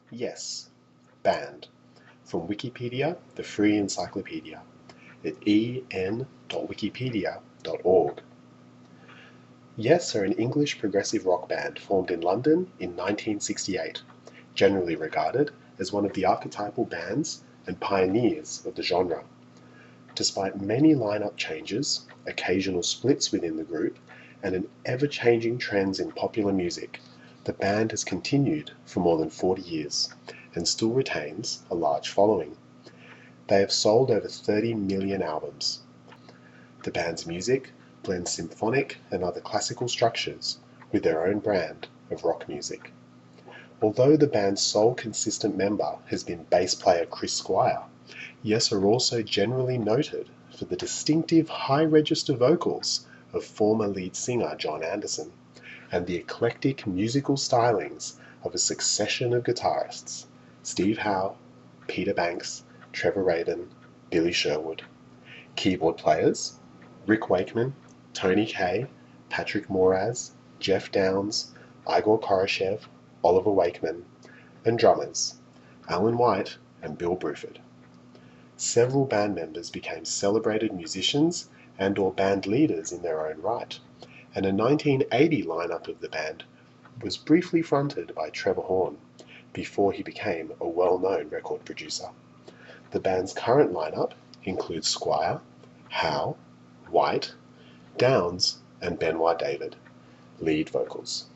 Yes, band. From Wikipedia, the free encyclopedia, at en.wikipedia.org. Yes are an English progressive rock band formed in London in 1968, generally regarded as one of the archetypal bands and pioneers of the genre. Despite many lineup changes, occasional splits within the group, and an ever-changing trends in popular music, the band has continued for more than 40 years and still retains a large following. They have sold over 30 million albums. The band's music blends symphonic and other classical structures with their own brand of rock music. Although the band's sole consistent member has been bass player Chris Squire, Yes are also generally noted for the distinctive high-register vocals of former lead singer Jon Anderson, and the eclectic musical stylings of a succession of guitarists: Steve Howe, Peter Banks, Trevor Rabin, Billy Sherwood. Keyboard players: Rick Wakeman, Tony Kaye, Patrick Moraz, Jeff Downes, Igor Koroshev, Oliver Wakeman, and drummers: Alan White and Bill Bruford. Several band members became celebrated musicians and/or band leaders in their own right, and a 1980 lineup of the band was briefly fronted by Trevor Horn, before he became a well-known record producer. The band's current lineup includes Squire, Howe, White, Downes, and Benoit David, lead vocals.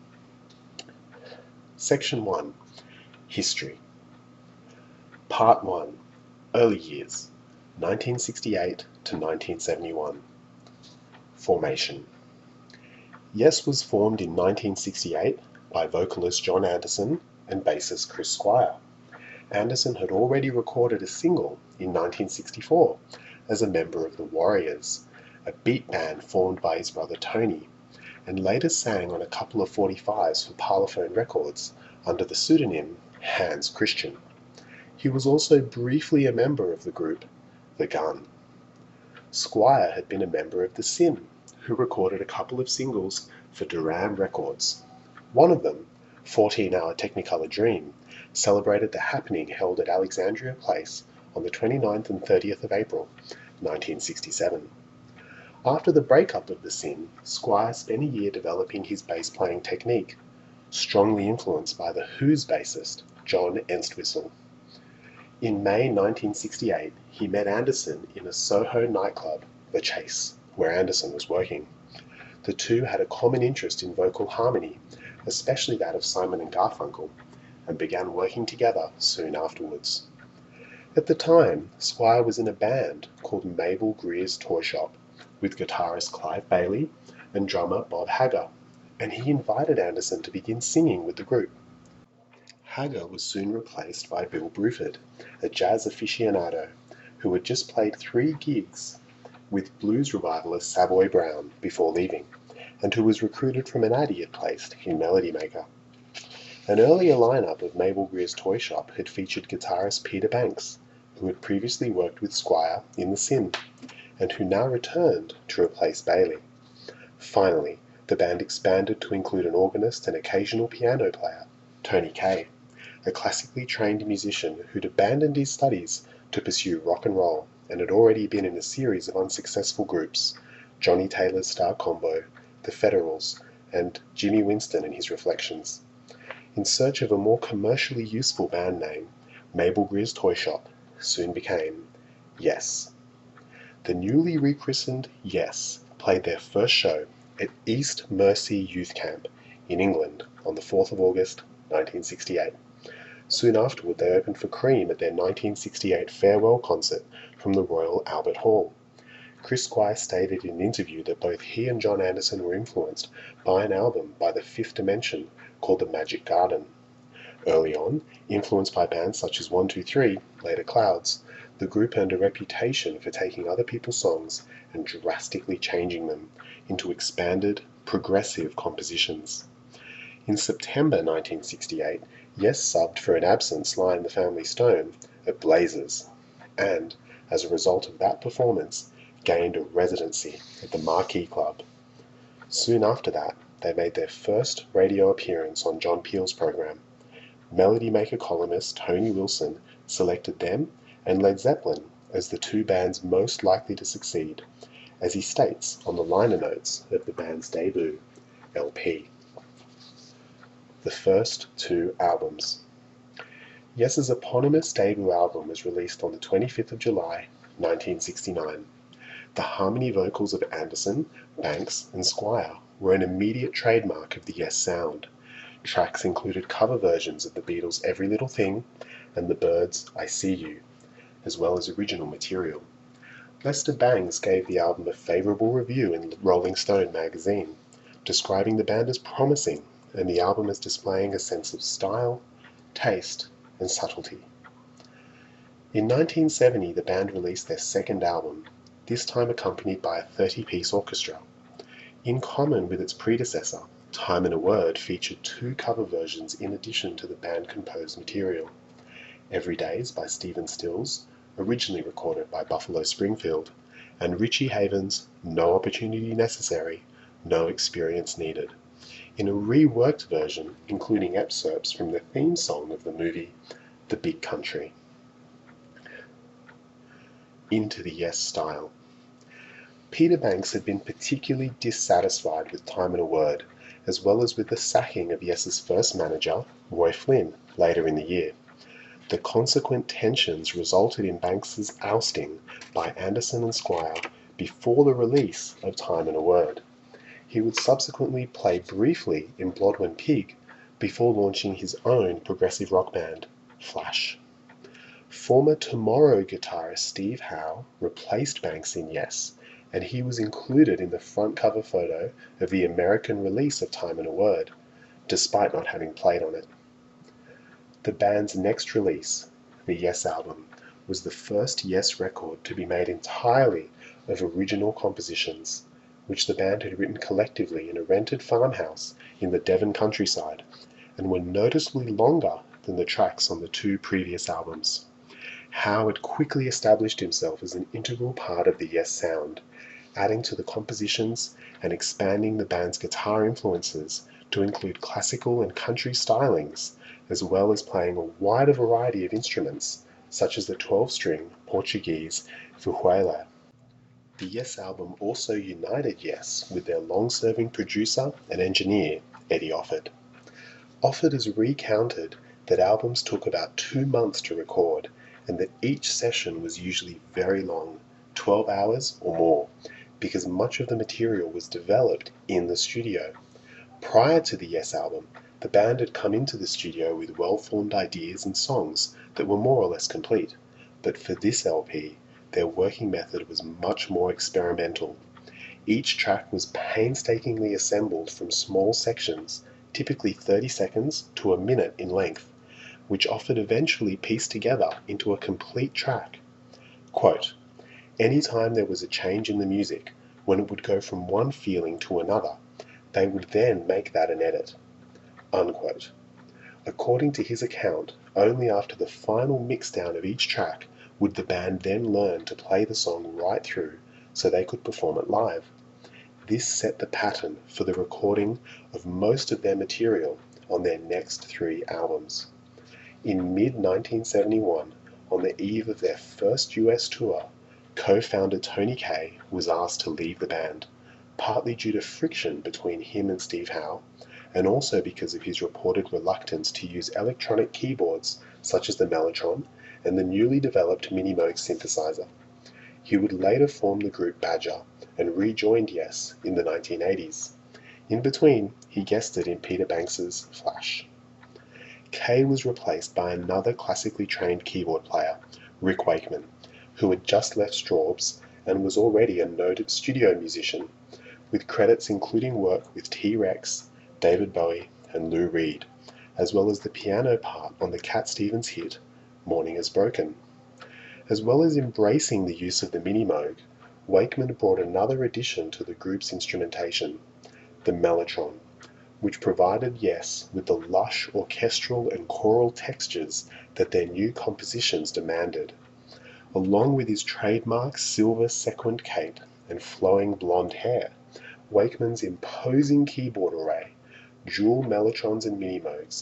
Section 1. History. Part 1. Early years, 1968 to 1971. Formation. Yes was formed in 1968 by vocalist Jon Anderson and bassist Chris Squire. Anderson had already recorded a single in 1964 as a member of the Warriors, a beat band formed by his brother Tony, and later sang on a couple of 45s for Parlophone Records under the pseudonym Hans Christian. He was also briefly a member of the group The Gun. Squire had been a member of The Sim, who recorded a couple of singles for Duran Records. One of them, 14-Hour Technicolor Dream, celebrated the happening held at Alexandria Place on the 29th and 30th of April, 1967. After the breakup of The Sim, Squire spent a year developing his bass-playing technique, strongly influenced by The Who's bassist, John Entwistle. In May 1968, he met Anderson in a Soho nightclub, The Chase, where Anderson was working. The two had a common interest in vocal harmony, especially that of Simon and Garfunkel, and began working together soon afterwards. At the time, Squire was in a band called Mabel Greer's Toy Shop, with guitarist Clive Bailey and drummer Bob Hager, and he invited Anderson to begin singing with the group. Hager was soon replaced by Bill Bruford, a jazz aficionado who had just played 3 gigs with blues revivalist Savoy Brown before leaving, and who was recruited from an ad he had placed in Melody Maker. An earlier lineup of Mabel Greer's Toy Shop had featured guitarist Peter Banks, who had previously worked with Squire in The Sim, and who now returned to replace Bailey. Finally, the band expanded to include an organist and occasional piano player, Tony Kaye, a classically trained musician who'd abandoned his studies to pursue rock and roll and had already been in a series of unsuccessful groups: Johnny Taylor's Star Combo, The Federals, and Jimmy Winston and His Reflections. In search of a more commercially useful band name, Mabel Greer's Toy Shop soon became Yes. The newly rechristened Yes played their first show at East Mersey Youth Camp in England on the 4th of August, 1968. Soon afterward, they opened for Cream at their 1968 farewell concert from the Royal Albert Hall. Chris Squire stated in an interview that both he and Jon Anderson were influenced by an album by the Fifth Dimension called The Magic Garden. Early on, influenced by bands such as 1-2-3, later Clouds, the group earned a reputation for taking other people's songs and drastically changing them into expanded, progressive compositions. In September 1968, Yes subbed for an absent Sly and the Family Stone at Blazers, and, as a result of that performance, gained a residency at the Marquee Club. Soon after that, they made their first radio appearance on John Peel's program, Melody Maker columnist Tony Wilson selected them and Led Zeppelin as the two bands most likely to succeed, as he states on the liner notes of the band's debut LP. The first two albums. Yes's eponymous debut album was released on the 25th of July, 1969. The harmony vocals of Anderson, Banks, and Squire were an immediate trademark of the Yes sound. Tracks included cover versions of the Beatles' Every Little Thing and the Byrds' I See You, as well as original material. Lester Bangs gave the album a favourable review in Rolling Stone magazine, describing the band as promising and the album as displaying a sense of style, taste, and subtlety. In 1970, the band released their second album, this time accompanied by a 30-piece orchestra. In common with its predecessor, Time and a Word featured two cover versions in addition to the band-composed material. Every Days by Stephen Stills, originally recorded by Buffalo Springfield, and Richie Havens' No Opportunity Necessary, No Experience Needed, in a reworked version including excerpts from the theme song of the movie The Big Country. Into the Yes style. Peter Banks had been particularly dissatisfied with Time and a Word, as well as with the sacking of Yes's first manager, Roy Flynn, later in the year. The consequent tensions resulted in Banks's ousting by Anderson and Squire before the release of Time and a Word. He would subsequently play briefly in Blodwen Pig before launching his own progressive rock band, Flash. Former Tomorrow guitarist Steve Howe replaced Banks in Yes, and he was included in the front cover photo of the American release of Time and a Word, despite not having played on it. The band's next release, the Yes album, was the first Yes record to be made entirely of original compositions, which the band had written collectively in a rented farmhouse in the Devon countryside, and were noticeably longer than the tracks on the two previous albums. Howe had quickly established himself as an integral part of the Yes sound, adding to the compositions and expanding the band's guitar influences to include classical and country stylings, as well as playing a wider variety of instruments, such as the 12-string Portuguese vihuela. The Yes album also united Yes with their long-serving producer and engineer, Eddie Offord. Offord has recounted that albums took about 2 months to record, and that each session was usually very long, 12 hours or more, because much of the material was developed in the studio. Prior to the Yes album, the band had come into the studio with well-formed ideas and songs that were more or less complete, but for this LP, their working method was much more experimental. Each track was painstakingly assembled from small sections, typically 30 seconds to a minute in length, which Offord eventually pieced together into a complete track. Quote, "Any time there was a change in the music, when it would go from one feeling to another, they would then make that an edit." Unquote. According to his account, only after the final mixdown of each track would the band then learn to play the song right through so they could perform it live. This set the pattern for the recording of most of their material on their next 3 albums. In mid-1971, on the eve of their first US tour, co-founder Tony Kaye was asked to leave the band, partly due to friction between him and Steve Howe, and also because of his reported reluctance to use electronic keyboards such as the Mellotron and the newly developed Minimoog synthesizer. He would later form the group Badger and rejoined Yes in the 1980s. In between, he guested in Peter Banks's Flash. Kaye was replaced by another classically trained keyboard player, Rick Wakeman, who had just left Strawbs and was already a noted studio musician, with credits including work with T-Rex, David Bowie, and Lou Reed, as well as the piano part on the Cat Stevens hit Morning Is Broken. As well as embracing the use of the Minimoog, Wakeman brought another addition to the group's instrumentation, the Mellotron, which provided Yes with the lush orchestral and choral textures that their new compositions demanded. Along with his trademark silver sequined cape and flowing blonde hair, Wakeman's imposing keyboard array, dual Mellotrons and Minimoogs,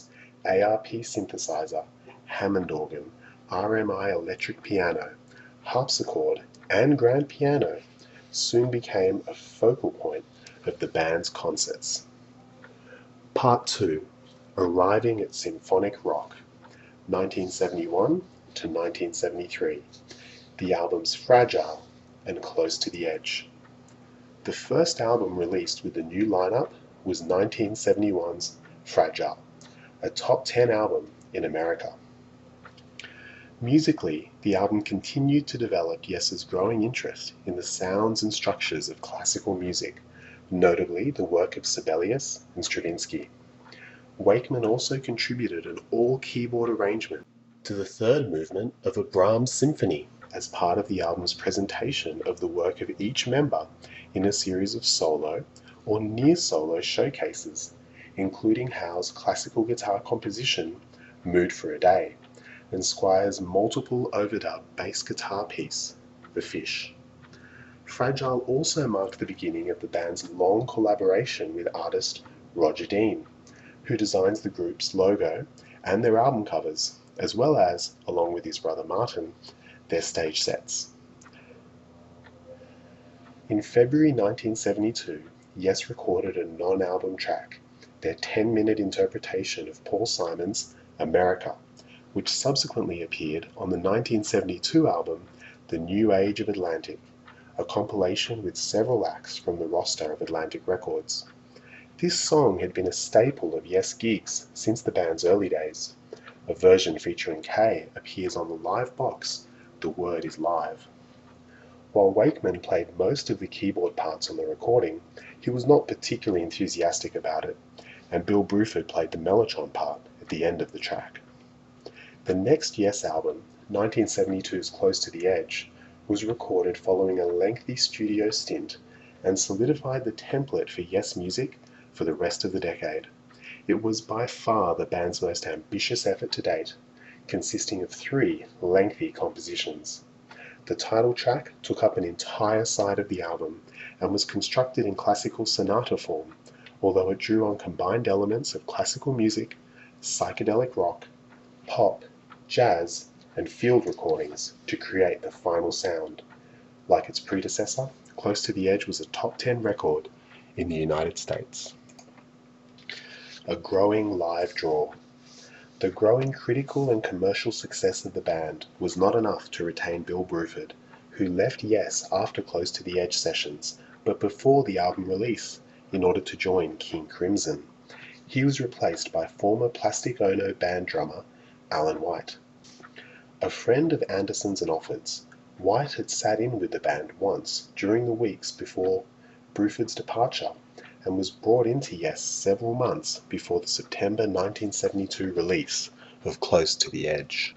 ARP synthesizer, Hammond organ, RMI electric piano, harpsichord, and grand piano soon became a focal point of the band's concerts. Part 2. Arriving at Symphonic Rock, 1971 to 1973. The albums Fragile and Close to the Edge. The first album released with the new lineup was 1971's Fragile, a top 10 album in America. Musically, the album continued to develop Yes's growing interest in the sounds and structures of classical music, notably the work of Sibelius and Stravinsky. Wakeman also contributed an all-keyboard arrangement to the third movement of a Brahms symphony as part of the album's presentation of the work of each member in a series of solo or near-solo showcases, including Howe's classical guitar composition, Mood for a Day, and Squire's multiple overdub bass guitar piece, The Fish. Fragile also marked the beginning of the band's long collaboration with artist Roger Dean, who designs the group's logo and their album covers, as well as, along with his brother Martin, their stage sets. In February 1972, Yes recorded a non-album track, their 10-minute interpretation of Paul Simon's America, which subsequently appeared on the 1972 album The New Age of Atlantic, a compilation with several acts from the roster of Atlantic Records. This song had been a staple of Yes gigs since the band's early days. A version featuring Kay appears on the live box The Word Is Live. While Wakeman played most of the keyboard parts on the recording, he was not particularly enthusiastic about it, and Bill Bruford played the mellotron part at the end of the track. The next Yes album, 1972's Close to the Edge, was recorded following a lengthy studio stint and solidified the template for Yes music for the rest of the decade. It was by far the band's most ambitious effort to date, consisting of 3 lengthy compositions. The title track took up an entire side of the album and was constructed in classical sonata form, although it drew on combined elements of classical music, psychedelic rock, pop, jazz, and field recordings to create the final sound. Like its predecessor, Close to the Edge was a top 10 record in the United States. A growing live draw. The growing critical and commercial success of the band was not enough to retain Bill Bruford, who left Yes after Close to the Edge sessions, but before the album release, in order to join King Crimson. He was replaced by former Plastic Ono band drummer Alan White. A friend of Anderson's and Offord's, White had sat in with the band once during the weeks before Bruford's departure, and was brought into Yes several months before the September 1972 release of Close to the Edge.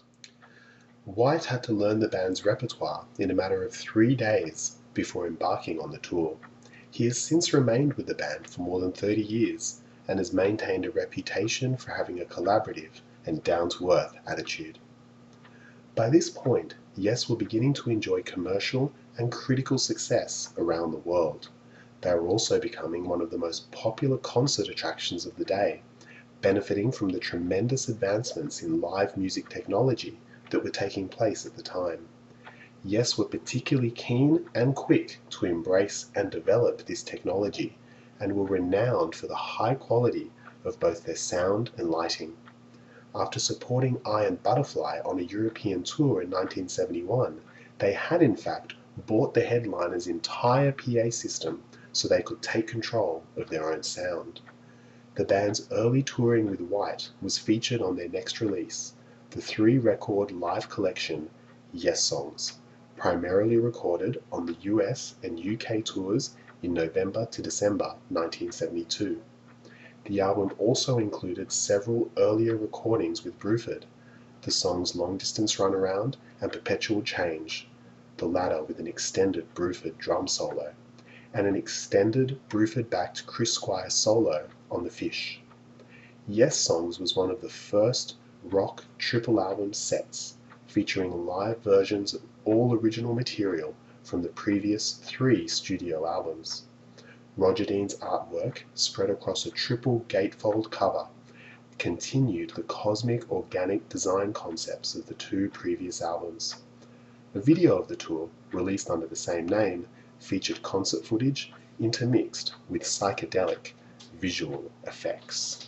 White had to learn the band's repertoire in a matter of 3 days before embarking on the tour. He has since remained with the band for more than 30 years and has maintained a reputation for having a collaborative and down-to-earth attitude. By this point, Yes were beginning to enjoy commercial and critical success around the world. They were also becoming one of the most popular concert attractions of the day, benefiting from the tremendous advancements in live music technology that were taking place at the time. Yes were particularly keen and quick to embrace and develop this technology, and were renowned for the high quality of both their sound and lighting. After supporting Iron Butterfly on a European tour in 1971, they had in fact bought the headliner's entire PA system so they could take control of their own sound. The band's early touring with White was featured on their next release, the 3-record live collection Yes Songs, primarily recorded on the US and UK tours in November to December 1972. The album also included several earlier recordings with Bruford, the songs Long Distance Runaround and Perpetual Change, the latter with an extended Bruford drum solo, and an extended Bruford-backed Chris Squire solo on The Fish. Yes Songs was one of the first rock triple album sets, featuring live versions of all original material from the previous 3 studio albums. Roger Dean's artwork spread across a triple gatefold cover, continued the cosmic organic design concepts of the two previous albums. A video of the tour, released under the same name, featured concert footage intermixed with psychedelic visual effects.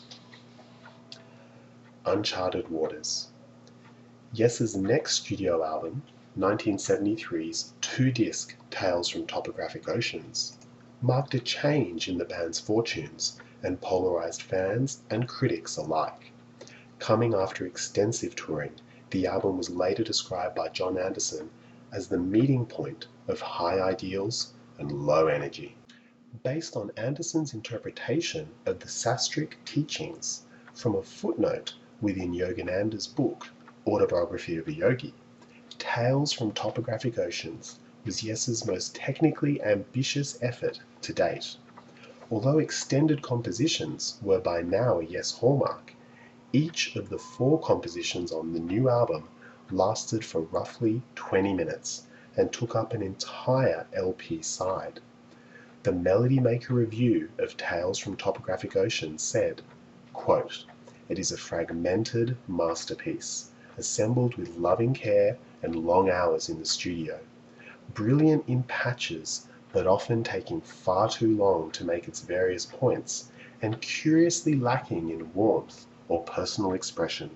Uncharted Waters. Yes's next studio album, 1973's two-disc Tales from Topographic Oceans, marked a change in the band's fortunes and polarized fans and critics alike. Coming after extensive touring, the album was later described by Jon Anderson as the meeting point of high ideals and low energy. Based on Anderson's interpretation of the Sastric teachings from a footnote within Yogananda's book, Autobiography of a Yogi, Tales from Topographic Oceans was Yes's most technically ambitious effort to date. Although extended compositions were by now a Yes hallmark, each of the 4 compositions on the new album lasted for roughly 20 minutes and took up an entire LP side. The Melody Maker review of Tales from Topographic Oceans said, quote, "It is a fragmented masterpiece, assembled with loving care and long hours in the studio, brilliant in patches, but often taking far too long to make its various points, and curiously lacking in warmth or personal expression.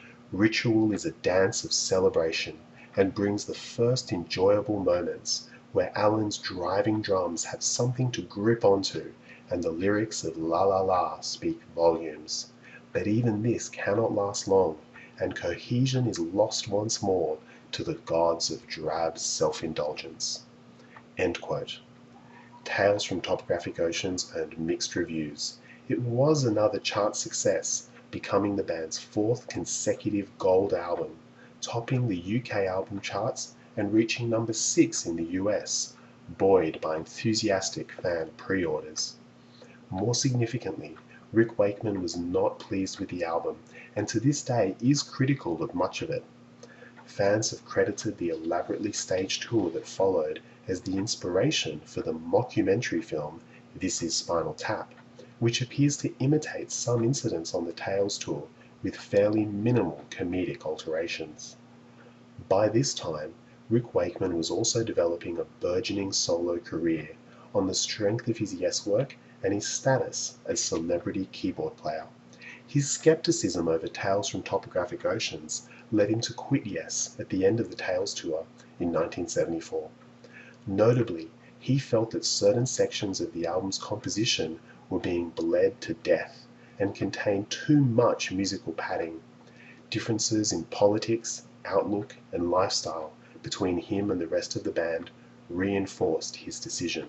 Ritual is a dance of celebration, and brings the first enjoyable moments, where Alan's driving drums have something to grip onto, and the lyrics of La La La speak volumes. But even this cannot last long, and cohesion is lost once more to the gods of drab self-indulgence." End quote. Tales from Topographic Oceans earned mixed reviews. It was another chart success, becoming the band's 4th consecutive gold album, topping the UK album charts and reaching number 6 in the US, buoyed by enthusiastic fan pre-orders. More significantly, Rick Wakeman was not pleased with the album, and to this day is critical of much of it. Fans have credited the elaborately staged tour that followed as the inspiration for the mockumentary film This Is Spinal Tap, which appears to imitate some incidents on the Tales tour with fairly minimal comedic alterations. By this time, Rick Wakeman was also developing a burgeoning solo career on the strength of his Yes work and his status as celebrity keyboard player. His skepticism over Tales from Topographic Oceans led him to quit Yes at the end of the Tales tour in 1974. Notably, he felt that certain sections of the album's composition were being bled to death and contained too much musical padding. Differences in politics, outlook, and lifestyle between him and the rest of the band reinforced his decision.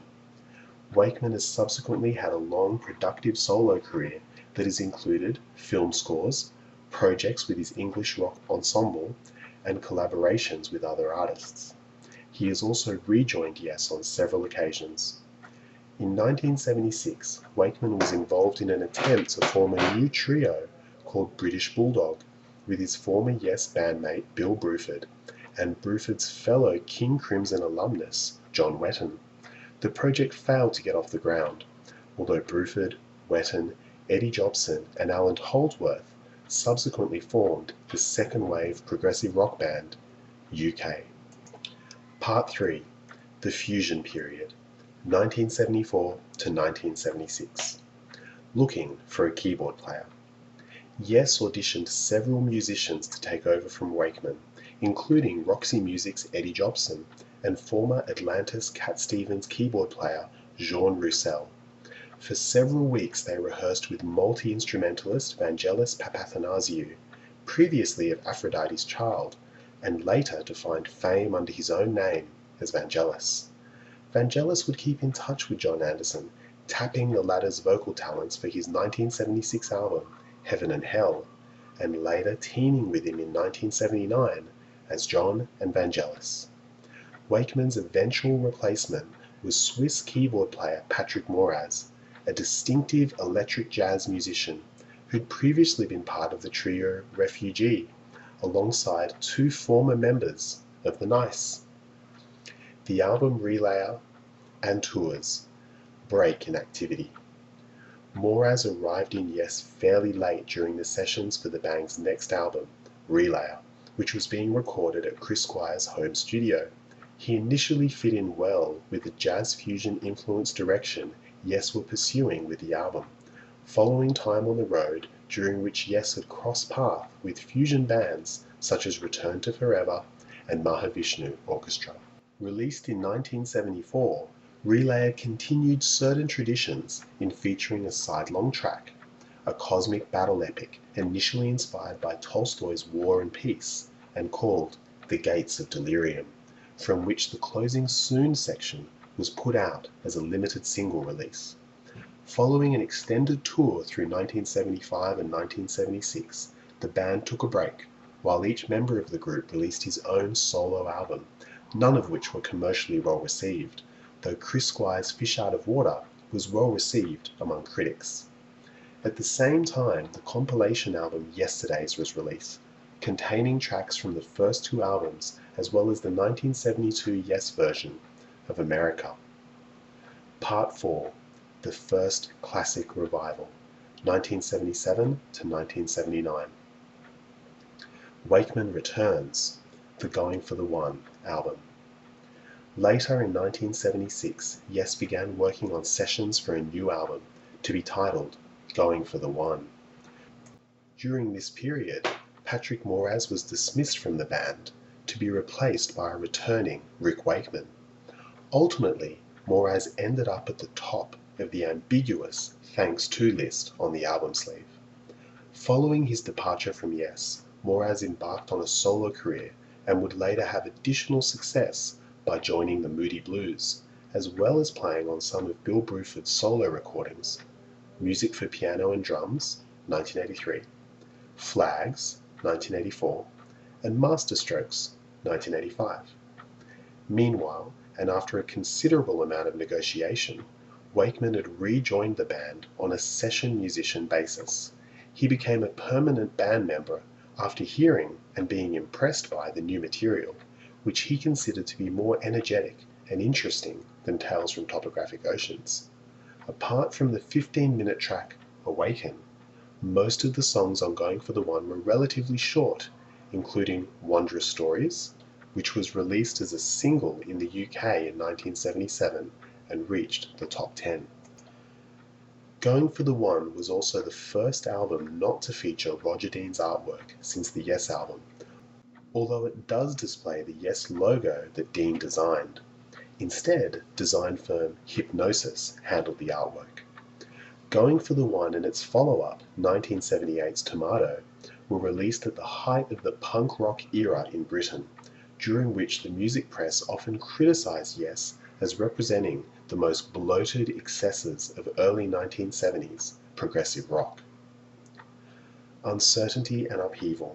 Wakeman has subsequently had a long, productive solo career that has included film scores, projects with his English rock ensemble, and collaborations with other artists. He has also rejoined Yes on several occasions. In 1976, Wakeman was involved in an attempt to form a new trio called British Bulldog with his former Yes bandmate Bill Bruford and Bruford's fellow King Crimson alumnus John Wetton. The project failed to get off the ground, although Bruford, Wetton, Eddie Jobson, and Alan Holdsworth subsequently formed the second wave progressive rock band, UK. Part 3. The Fusion Period, 1974 to 1976. Looking for a keyboard player. Yes auditioned several musicians to take over from Wakeman, including Roxy Music's Eddie Jobson and former Atlantis Cat Stevens keyboard player Jean Roussel. For several weeks they rehearsed with multi-instrumentalist Vangelis Papathanasiou, previously of Aphrodite's Child, and later to find fame under his own name as Vangelis. Vangelis would keep in touch with Jon Anderson, tapping the latter's vocal talents for his 1976 album, Heaven and Hell, and later teaming with him in 1979 as Jon and Vangelis. Wakeman's eventual replacement was Swiss keyboard player Patrick Moraz, a distinctive electric jazz musician who'd previously been part of the trio Refugee, alongside 2 former members of The Nice. The album relayer and tours break in activity. Moraz arrived in Yes fairly late during the sessions for the band's next album, Relayer, which was being recorded at Chris Squire's home studio. He initially fit in well with the jazz fusion influenced direction Yes were pursuing with the album, following time on the road during which Yes had crossed paths with fusion bands such as Return to Forever and Mahavishnu Orchestra. Released in 1974, Relayer continued certain traditions in featuring a sidelong track, a cosmic battle epic initially inspired by Tolstoy's War and Peace and called The Gates of Delirium, from which the closing Soon section was put out as a limited single release. Following an extended tour through 1975 and 1976, the band took a break, while each member of the group released his own solo album, none of which were commercially well received, though Chris Squire's Fish Out of Water was well received among critics. At the same time, the compilation album Yesterdays was released, containing tracks from the first two albums as well as the 1972 Yes version of America. Part 4. The First Classic Revival, 1977 to 1979. Wakeman returns, the Going for the One album. Later in 1976, Yes began working on sessions for a new album, to be titled Going for the One. During this period, Patrick Moraz was dismissed from the band, to be replaced by a returning Rick Wakeman. Ultimately, Moraz ended up at the top of the ambiguous Thanks To list on the album sleeve. Following his departure from Yes, Moraz embarked on a solo career and would later have additional success by joining the Moody Blues, as well as playing on some of Bill Bruford's solo recordings, Music for Piano and Drums, 1983, Flags, 1984, and Masterstrokes, 1985. Meanwhile, and after a considerable amount of negotiation, Wakeman had rejoined the band on a session musician basis. He became a permanent band member after hearing and being impressed by the new material, which he considered to be more energetic and interesting than Tales from Topographic Oceans. Apart from the 15-minute track Awaken, most of the songs on Going for the One were relatively short, including Wondrous Stories, which was released as a single in the UK in 1977 and reached the top 10. Going for the One was also the first album not to feature Roger Dean's artwork since the Yes album, although it does display the Yes logo that Dean designed. Instead, design firm Hipgnosis handled the artwork. Going for the One and its follow-up, 1978's Tomato, were released at the height of the punk rock era in Britain, during which the music press often criticized Yes as representing the most bloated excesses of early 1970s progressive rock. Uncertainty and Upheaval.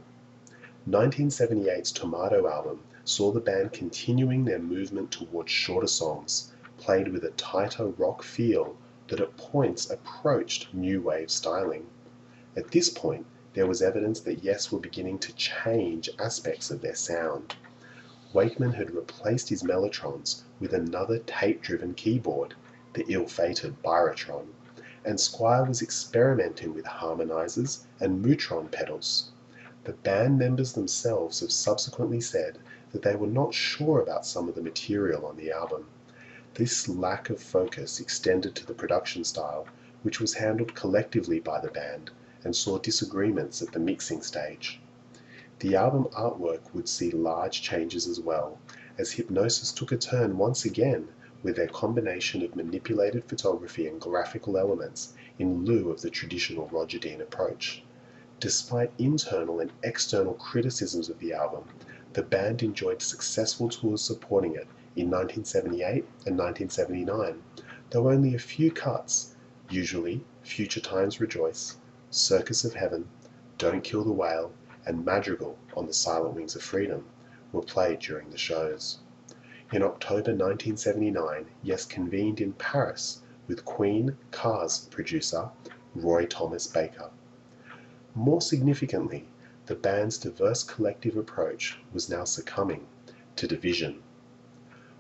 1978's Tomato album saw the band continuing their movement towards shorter songs, played with a tighter rock feel that at points approached new wave styling. At this point, there was evidence that Yes were beginning to change aspects of their sound. Wakeman had replaced his Mellotrons with another tape-driven keyboard, the ill-fated Birotron, and Squire was experimenting with harmonizers and Mutron pedals. The band members themselves have subsequently said that they were not sure about some of the material on the album. This lack of focus extended to the production style, which was handled collectively by the band and saw disagreements at the mixing stage. The album artwork would see large changes as well, as Hipgnosis took a turn once again with their combination of manipulated photography and graphical elements in lieu of the traditional Roger Dean approach. Despite internal and external criticisms of the album, the band enjoyed successful tours supporting it in 1978 and 1979, though only a few cuts, usually Future Times Rejoice, Circus of Heaven, Don't Kill the Whale, and Madrigal on the Silent Wings of Freedom, were played during the shows. In October 1979, Yes convened in Paris with Queen Cars producer Roy Thomas Baker. More significantly, the band's diverse collective approach was now succumbing to division.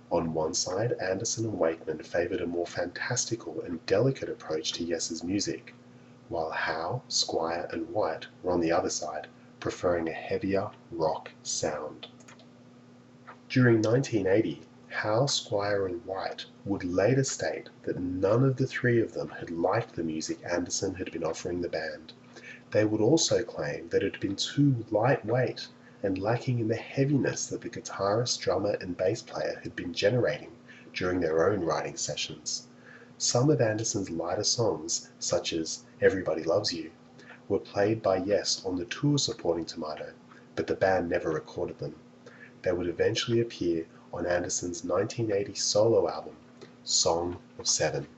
On one side, Anderson and Wakeman favoured a more fantastical and delicate approach to Yes's music, while Howe, Squire and White were on the other side, preferring a heavier rock sound. During 1980, Howe, Squire and White would later state that none of the three of them had liked the music Anderson had been offering the band. They would also claim that it had been too lightweight and lacking in the heaviness that the guitarist, drummer and bass player had been generating during their own writing sessions. Some of Anderson's lighter songs, such as Everybody Loves You, were played by Yes on the tour supporting Tomato, but the band never recorded them. They would eventually appear on Anderson's 1980 solo album, Song of Seven.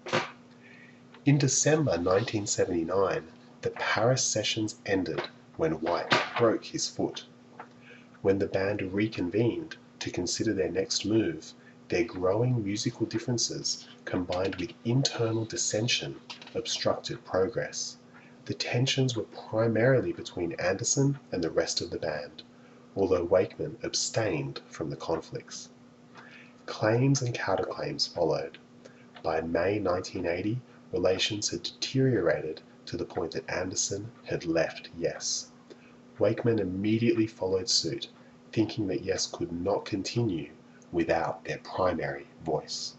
In December 1979, the Paris sessions ended when White broke his foot. When the band reconvened to consider their next move, their growing musical differences combined with internal dissension obstructed progress. The tensions were primarily between Anderson and the rest of the band, although Wakeman abstained from the conflicts. Claims and counterclaims followed. By May 1980, relations had deteriorated to the point that Anderson had left Yes. Wakeman immediately followed suit, thinking that Yes could not continue without their primary voice.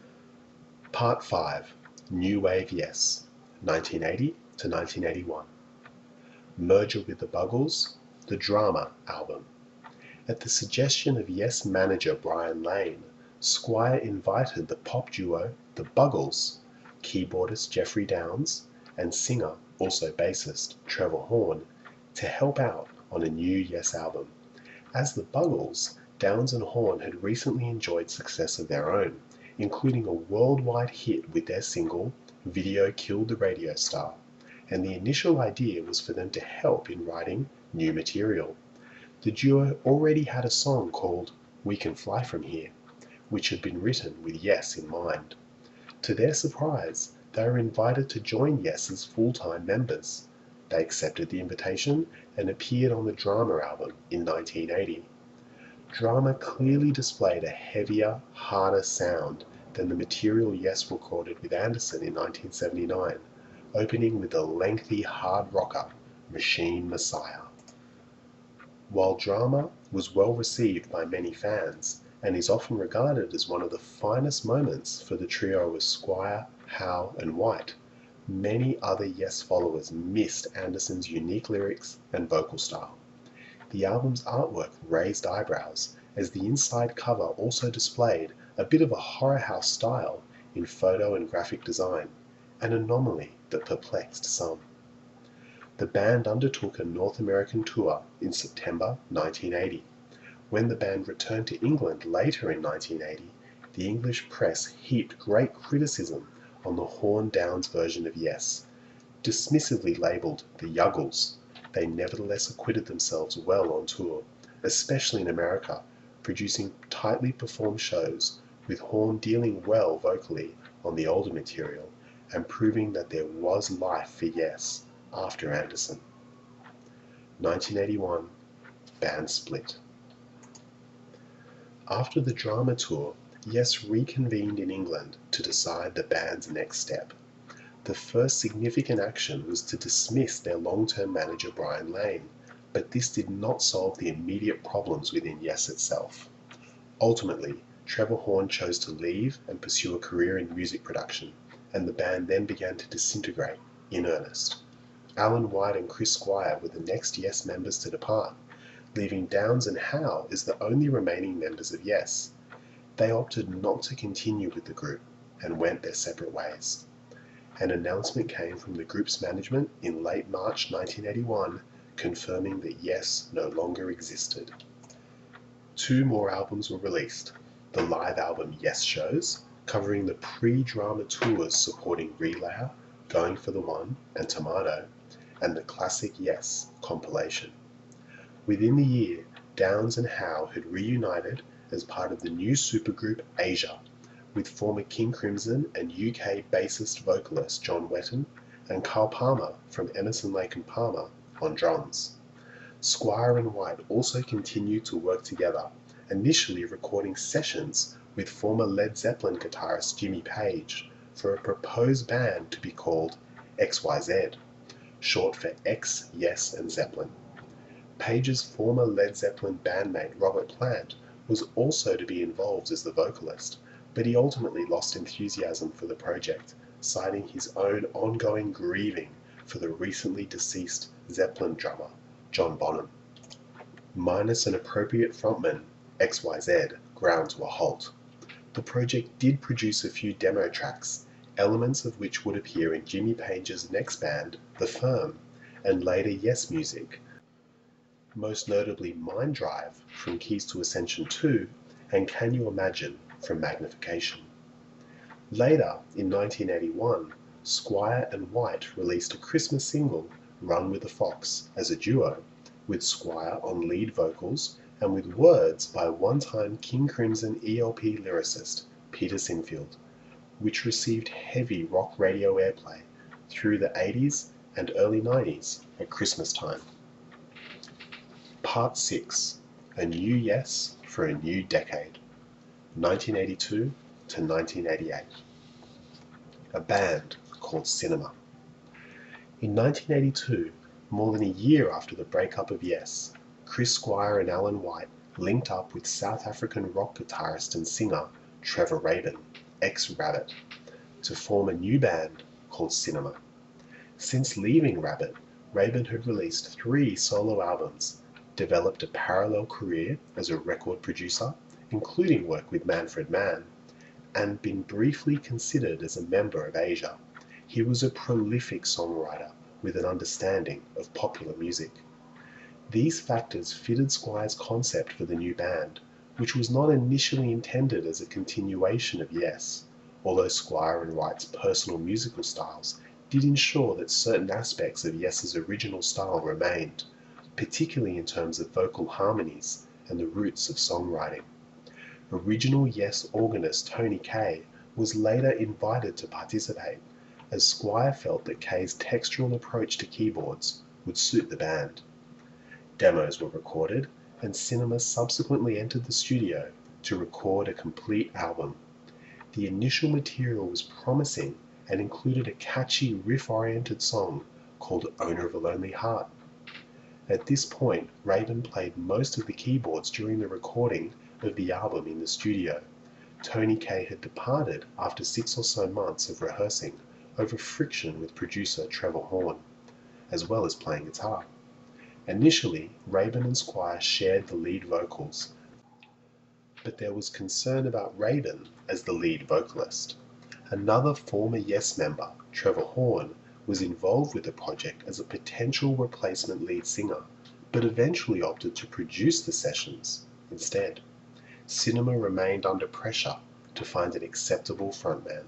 Part 5. New Wave Yes, 1980 to 1981. Merger with the Buggles, the Drama album. At the suggestion of Yes manager Brian Lane, Squire invited the pop duo The Buggles, keyboardist Jeffrey Downes, and singer, also bassist, Trevor Horn, to help out on a new Yes album. As The Buggles, Downes and Horn had recently enjoyed success of their own, including a worldwide hit with their single, Video Killed the Radio Star, and the initial idea was for them to help in writing new material. The duo already had a song called We Can Fly From Here, which had been written with Yes in mind. To their surprise, they were invited to join Yes as full-time members. They accepted the invitation and appeared on the Drama album in 1980. Drama clearly displayed a heavier, harder sound than the material Yes recorded with Anderson in 1979, opening with the lengthy hard rocker, Machine Messiah. While Drama was well received by many fans, and is often regarded as one of the finest moments for the trio of Squire, Howe and White, many other Yes followers missed Anderson's unique lyrics and vocal style. The album's artwork raised eyebrows, as the inside cover also displayed a bit of a horror house style in photo and graphic design, an anomaly that perplexed some. The band undertook a North American tour in September 1980. When the band returned to England later in 1980, the English press heaped great criticism on the Horn-Downes version of Yes. Dismissively labelled the Yuggles, they nevertheless acquitted themselves well on tour, especially in America, producing tightly performed shows, with Horn dealing well vocally on the older material and proving that there was life for Yes after Anderson. 1981, band split. After the Drama tour, Yes reconvened in England to decide the band's next step. The first significant action was to dismiss their long-term manager Brian Lane, but this did not solve the immediate problems within Yes itself. Ultimately, Trevor Horn chose to leave and pursue a career in music production, and the band then began to disintegrate in earnest. Alan White and Chris Squire were the next Yes members to depart, leaving Downes and Howe as the only remaining members of Yes. They opted not to continue with the group and went their separate ways. An announcement came from the group's management in late March 1981 confirming that Yes no longer existed. 2 more albums were released: the live album Yes Shows, covering the pre-Drama tours supporting Relayer, Going for the One, and Tomato, and the Classic Yes compilation. Within the year, Downes and Howe had reunited as part of the new supergroup Asia, with former King Crimson and UK bassist vocalist John Wetton and Carl Palmer from Emerson, Lake and Palmer on drums. Squire and White also continued to work together, initially recording sessions with former Led Zeppelin guitarist Jimmy Page for a proposed band to be called XYZ, short for X, Yes and Zeppelin. Page's former Led Zeppelin bandmate Robert Plant was also to be involved as the vocalist, but he ultimately lost enthusiasm for the project, citing his own ongoing grieving for the recently deceased Zeppelin drummer, John Bonham. Minus an appropriate frontman, XYZ ground to a halt. The project did produce a few demo tracks, elements of which would appear in Jimmy Page's next band, The Firm, and later Yes Music, most notably Mind Drive from Keys to Ascension 2 and Can You Imagine from Magnification. Later, in 1981, Squire and White released a Christmas single, Run with the Fox, as a duo, with Squire on lead vocals and with words by one-time King Crimson ELP lyricist Peter Sinfield, which received heavy rock radio airplay through the 80s and early 90s at Christmas time. Part 6. A New Yes for a New Decade, 1982 to 1988. A band called Cinema. In 1982, more than a year after the breakup of Yes, Chris Squire and Alan White linked up with South African rock guitarist and singer Trevor Rabin, ex-Rabbit, to form a new band called Cinema. Since leaving Rabbit, Rabin had released 3 solo albums, developed a parallel career as a record producer, including work with Manfred Mann, and been briefly considered as a member of Asia. He was a prolific songwriter with an understanding of popular music. These factors fitted Squire's concept for the new band, which was not initially intended as a continuation of Yes, although Squire and White's personal musical styles did ensure that certain aspects of Yes's original style remained, particularly in terms of vocal harmonies and the roots of songwriting. Original Yes organist Tony Kaye was later invited to participate, as Squire felt that Kaye's textural approach to keyboards would suit the band. Demos were recorded, and Cinema subsequently entered the studio to record a complete album. The initial material was promising and included a catchy riff-oriented song called Owner of a Lonely Heart. At this point, Rabin played most of the keyboards during the recording of the album in the studio. Tony Kaye had departed after 6 or so months of rehearsing over friction with producer Trevor Horn, as well as playing guitar. Initially, Rabin and Squire shared the lead vocals, but there was concern about Rabin as the lead vocalist. Another former Yes member, Trevor Horn, was involved with the project as a potential replacement lead singer, but eventually opted to produce the sessions instead. Cinema remained under pressure to find an acceptable frontman.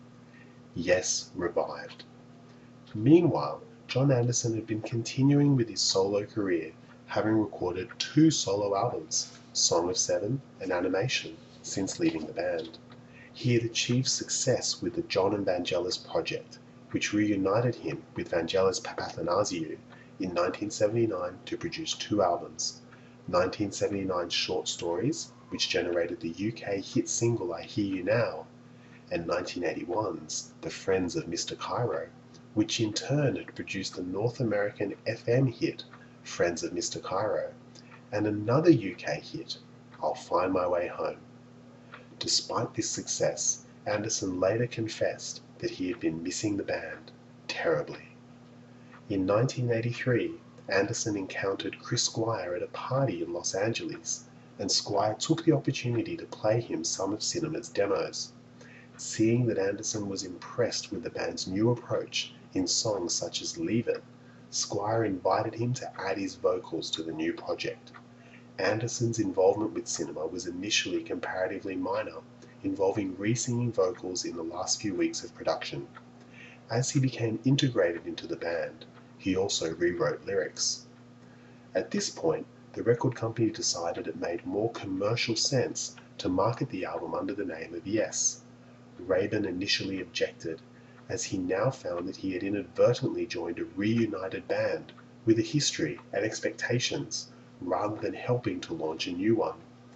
Yes revived. Meanwhile, John Anderson had been continuing with his solo career, having recorded 2 solo albums, Song of Seven and Animation, since leaving the band. He had achieved success with the John and Vangelis project, which reunited him with Vangelis Papathanasiou in 1979 to produce 2 albums, 1979's Short Stories, which generated the UK hit single I Hear You Now, and 1981's The Friends of Mr. Cairo, which in turn had produced the North American FM hit Friends of Mr. Cairo, and another UK hit, I'll Find My Way Home. Despite this success, Anderson later confessed that he had been missing the band terribly. In 1983, Anderson encountered Chris Squire at a party in Los Angeles, and Squire took the opportunity to play him some of Cinema's demos. Seeing that Anderson was impressed with the band's new approach in songs such as Leave It, Squire invited him to add his vocals to the new project. Anderson's involvement with Cinema was initially comparatively minor, involving re-singing vocals in the last few weeks of production. As he became integrated into the band, he also rewrote lyrics. At this point, the record company decided it made more commercial sense to market the album under the name of Yes. Rabin initially objected, as he now found that he had inadvertently joined a reunited band with a history and expectations, rather than helping to launch a new one.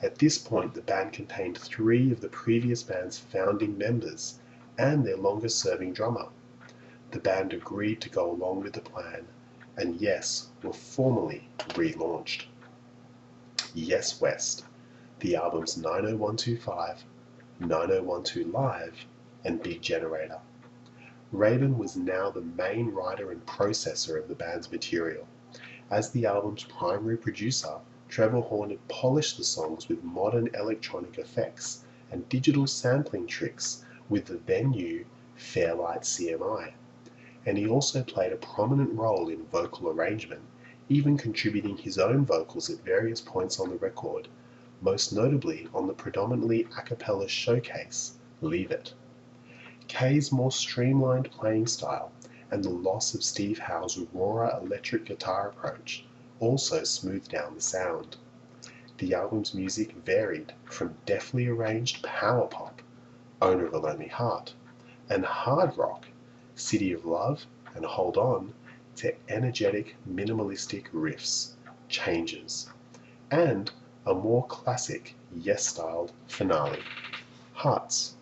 At this point, the band contained 3 of the previous band's founding members and their longest-serving drummer. The band agreed to go along with the plan, and Yes were formally relaunched. Yes West, the albums 90125, 9012 Live, and Big Generator. Rabin was now the main writer and processor of the band's material. As the album's primary producer, Trevor Horn had polished the songs with modern electronic effects and digital sampling tricks with the then new Fairlight CMI. And he also played a prominent role in vocal arrangement, even contributing his own vocals at various points on the record, most notably on the predominantly a cappella showcase, Leave It. Kay's more streamlined playing style and the loss of Steve Howe's rawer electric guitar approach also smoothed down the sound. The album's music varied from deftly arranged power pop, Owner of a Lonely Heart, and hard rock, City of Love and Hold On, to energetic, minimalistic riffs, Changes, and a more classic, Yes-styled finale, Hearts.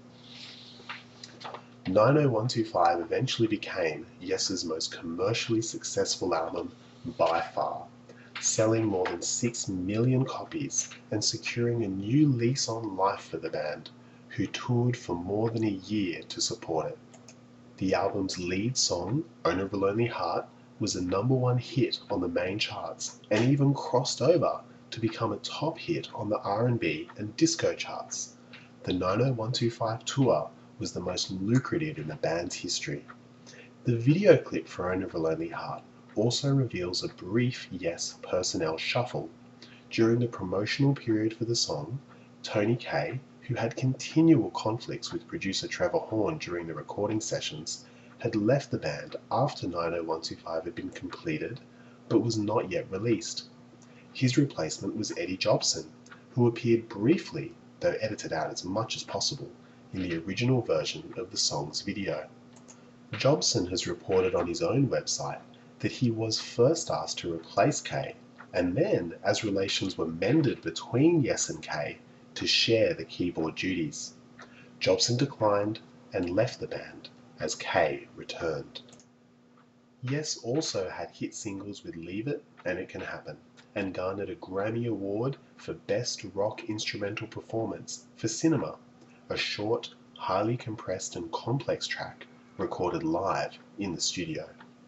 90125 eventually became Yes's most commercially successful album by far, selling more than 6 million copies and securing a new lease on life for the band, who toured for more than a year to support it. The album's lead song, Owner of a Lonely Heart, was a #1 hit on the main charts and even crossed over to become a top hit on the R&B and disco charts. The 90125 tour was the most lucrative in the band's history. The video clip for Owner of a Lonely Heart also reveals a brief Yes personnel shuffle. During the promotional period for the song, Tony Kaye, who had continual conflicts with producer Trevor Horn during the recording sessions, had left the band after 90125 had been completed, but was not yet released. His replacement was Eddie Jobson, who appeared briefly, though edited out as much as possible, in the original version of the song's video. Jobson has reported on his own website that he was first asked to replace Kaye, and then, as relations were mended between Yes and Kaye, to share the keyboard duties. Jobson declined and left the band as Kaye returned. Yes also had hit singles with Leave It and It Can Happen, and garnered a Grammy Award for Best Rock Instrumental Performance for Cinema, a short, highly compressed and complex track recorded live in the studio.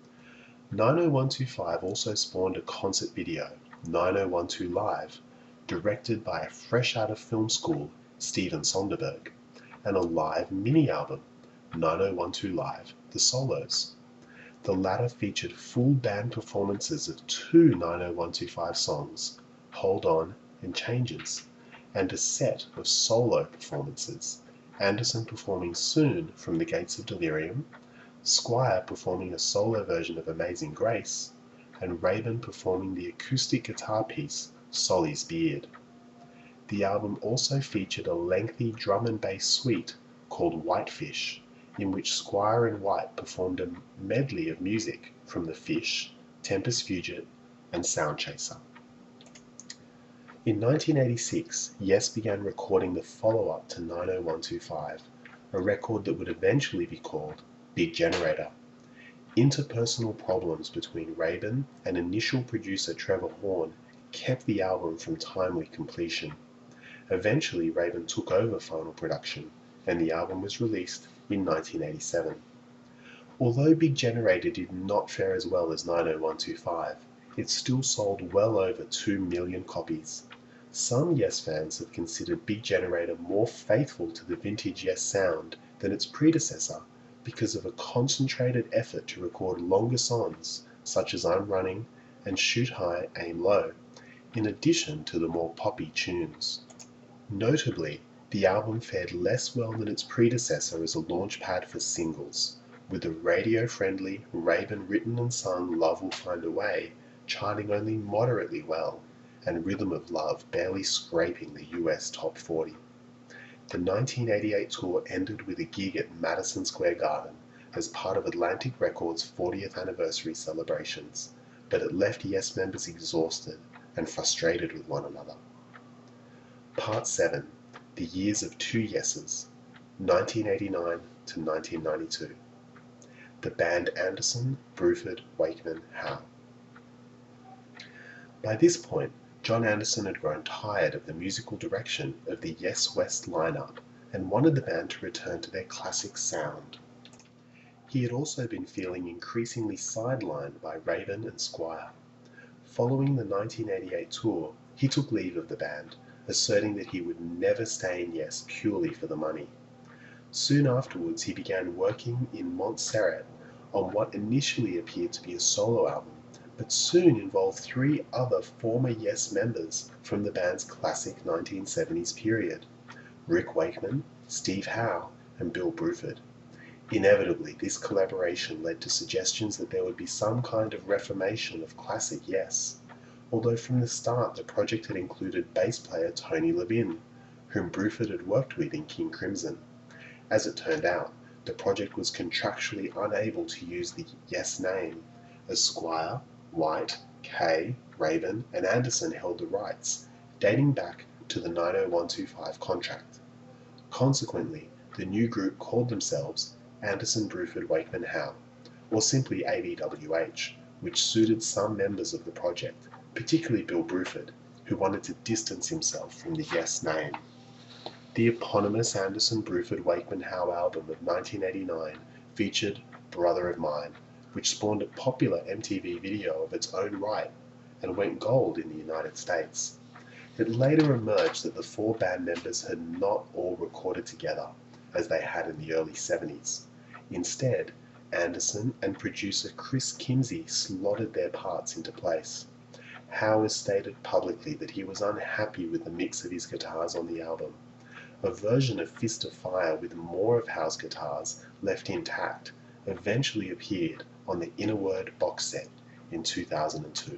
90125 also spawned a concert video, 9012 Live, directed by a fresh out of film school Steven Soderbergh, and a live mini-album, 9012 Live, The Solos. The latter featured full band performances of 2 90125 songs, Hold On and Changes, and a set of solo performances, Anderson performing Soon from The Gates of Delirium, Squire performing a solo version of Amazing Grace, and Rabin performing the acoustic guitar piece Solly's Beard. The album also featured a lengthy drum and bass suite called Whitefish, in which Squire and White performed a medley of music from The Fish, Tempus Fugit, and Sound Chaser. In 1986, Yes began recording the follow-up to 90125, a record that would eventually be called Big Generator. Interpersonal problems between Rabin and initial producer Trevor Horn kept the album from timely completion. Eventually, Rabin took over final production, and the album was released in 1987. Although Big Generator did not fare as well as 90125, it still sold well over 2 million copies. Some Yes fans have considered Big Generator more faithful to the vintage Yes sound than its predecessor because of a concentrated effort to record longer songs such as I'm Running and Shoot High, Aim Low, in addition to the more poppy tunes. Notably, the album fared less well than its predecessor as a launchpad for singles, with the radio-friendly, Rabin-written and sung Love Will Find a Way charting only moderately well, and Rhythm of Love barely scraping the US top 40. The 1988 tour ended with a gig at Madison Square Garden as part of Atlantic Records' 40th anniversary celebrations, but it left Yes members exhausted and frustrated with one another. Part 7. The Years of Two Yeses, 1989 to 1992. The band Anderson, Bruford, Wakeman, Howe. By this point, John Anderson had grown tired of the musical direction of the Yes West lineup and wanted the band to return to their classic sound. He had also been feeling increasingly sidelined by Raven and Squire. Following the 1988 tour, he took leave of the band, asserting that he would never stay in Yes purely for the money. Soon afterwards, he began working in Montserrat on what initially appeared to be a solo album, but soon involved 3 other former Yes members from the band's classic 1970s period: Rick Wakeman, Steve Howe, and Bill Bruford. Inevitably, this collaboration led to suggestions that there would be some kind of reformation of classic Yes, although from the start the project had included bass player Tony Levin, whom Bruford had worked with in King Crimson. As it turned out, the project was contractually unable to use the Yes name, as Squire, White, Kay, Raven, and Anderson held the rights, dating back to the 90125 contract. Consequently, the new group called themselves Anderson, Bruford, Wakeman, Howe, or simply ABWH, which suited some members of the project, particularly Bill Bruford, who wanted to distance himself from the Yes name. The eponymous Anderson, Bruford, Wakeman, Howe album of 1989 featured Brother of Mine, which spawned a popular MTV video of its own right and went gold in the United States. It later emerged that the 4 band members had not all recorded together, as they had in the early 70s. Instead, Anderson and producer Chris Kinsey slotted their parts into place. Howe has stated publicly that he was unhappy with the mix of his guitars on the album. A version of Fist of Fire with more of Howe's guitars left intact eventually appeared on the Inner Word box set in 2002.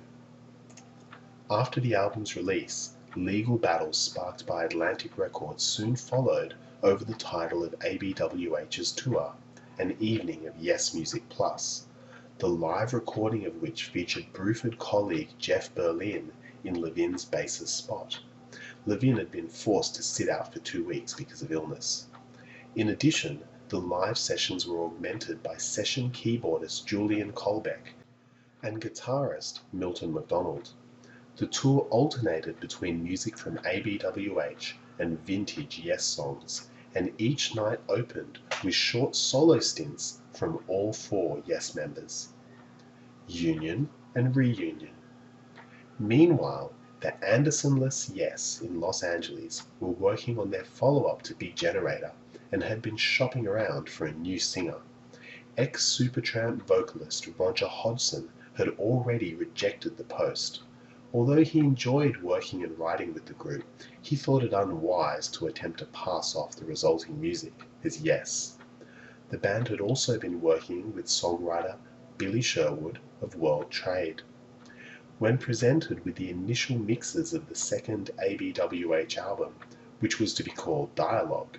After the album's release, legal battles sparked by Atlantic Records soon followed over the title of ABWH's tour, An Evening of Yes Music Plus, the live recording of which featured Bruford colleague Jeff Berlin in Levin's bassist spot. Levin had been forced to sit out for 2 weeks because of illness. In addition, the live sessions were augmented by session keyboardist Julian Kolbeck and guitarist Milton McDonald. The tour alternated between music from ABWH and vintage Yes songs, and each night opened with short solo stints from all 4 Yes members. Union and reunion. Meanwhile, the Anderson-less Yes in Los Angeles were working on their follow-up to Big Generator and had been shopping around for a new singer. Ex-Supertramp vocalist Roger Hodgson had already rejected the post. Although he enjoyed working and writing with the group, he thought it unwise to attempt to pass off the resulting music as Yes. The band had also been working with songwriter Billy Sherwood of World Trade. When presented with the initial mixes of the second ABWH album, which was to be called Dialogue,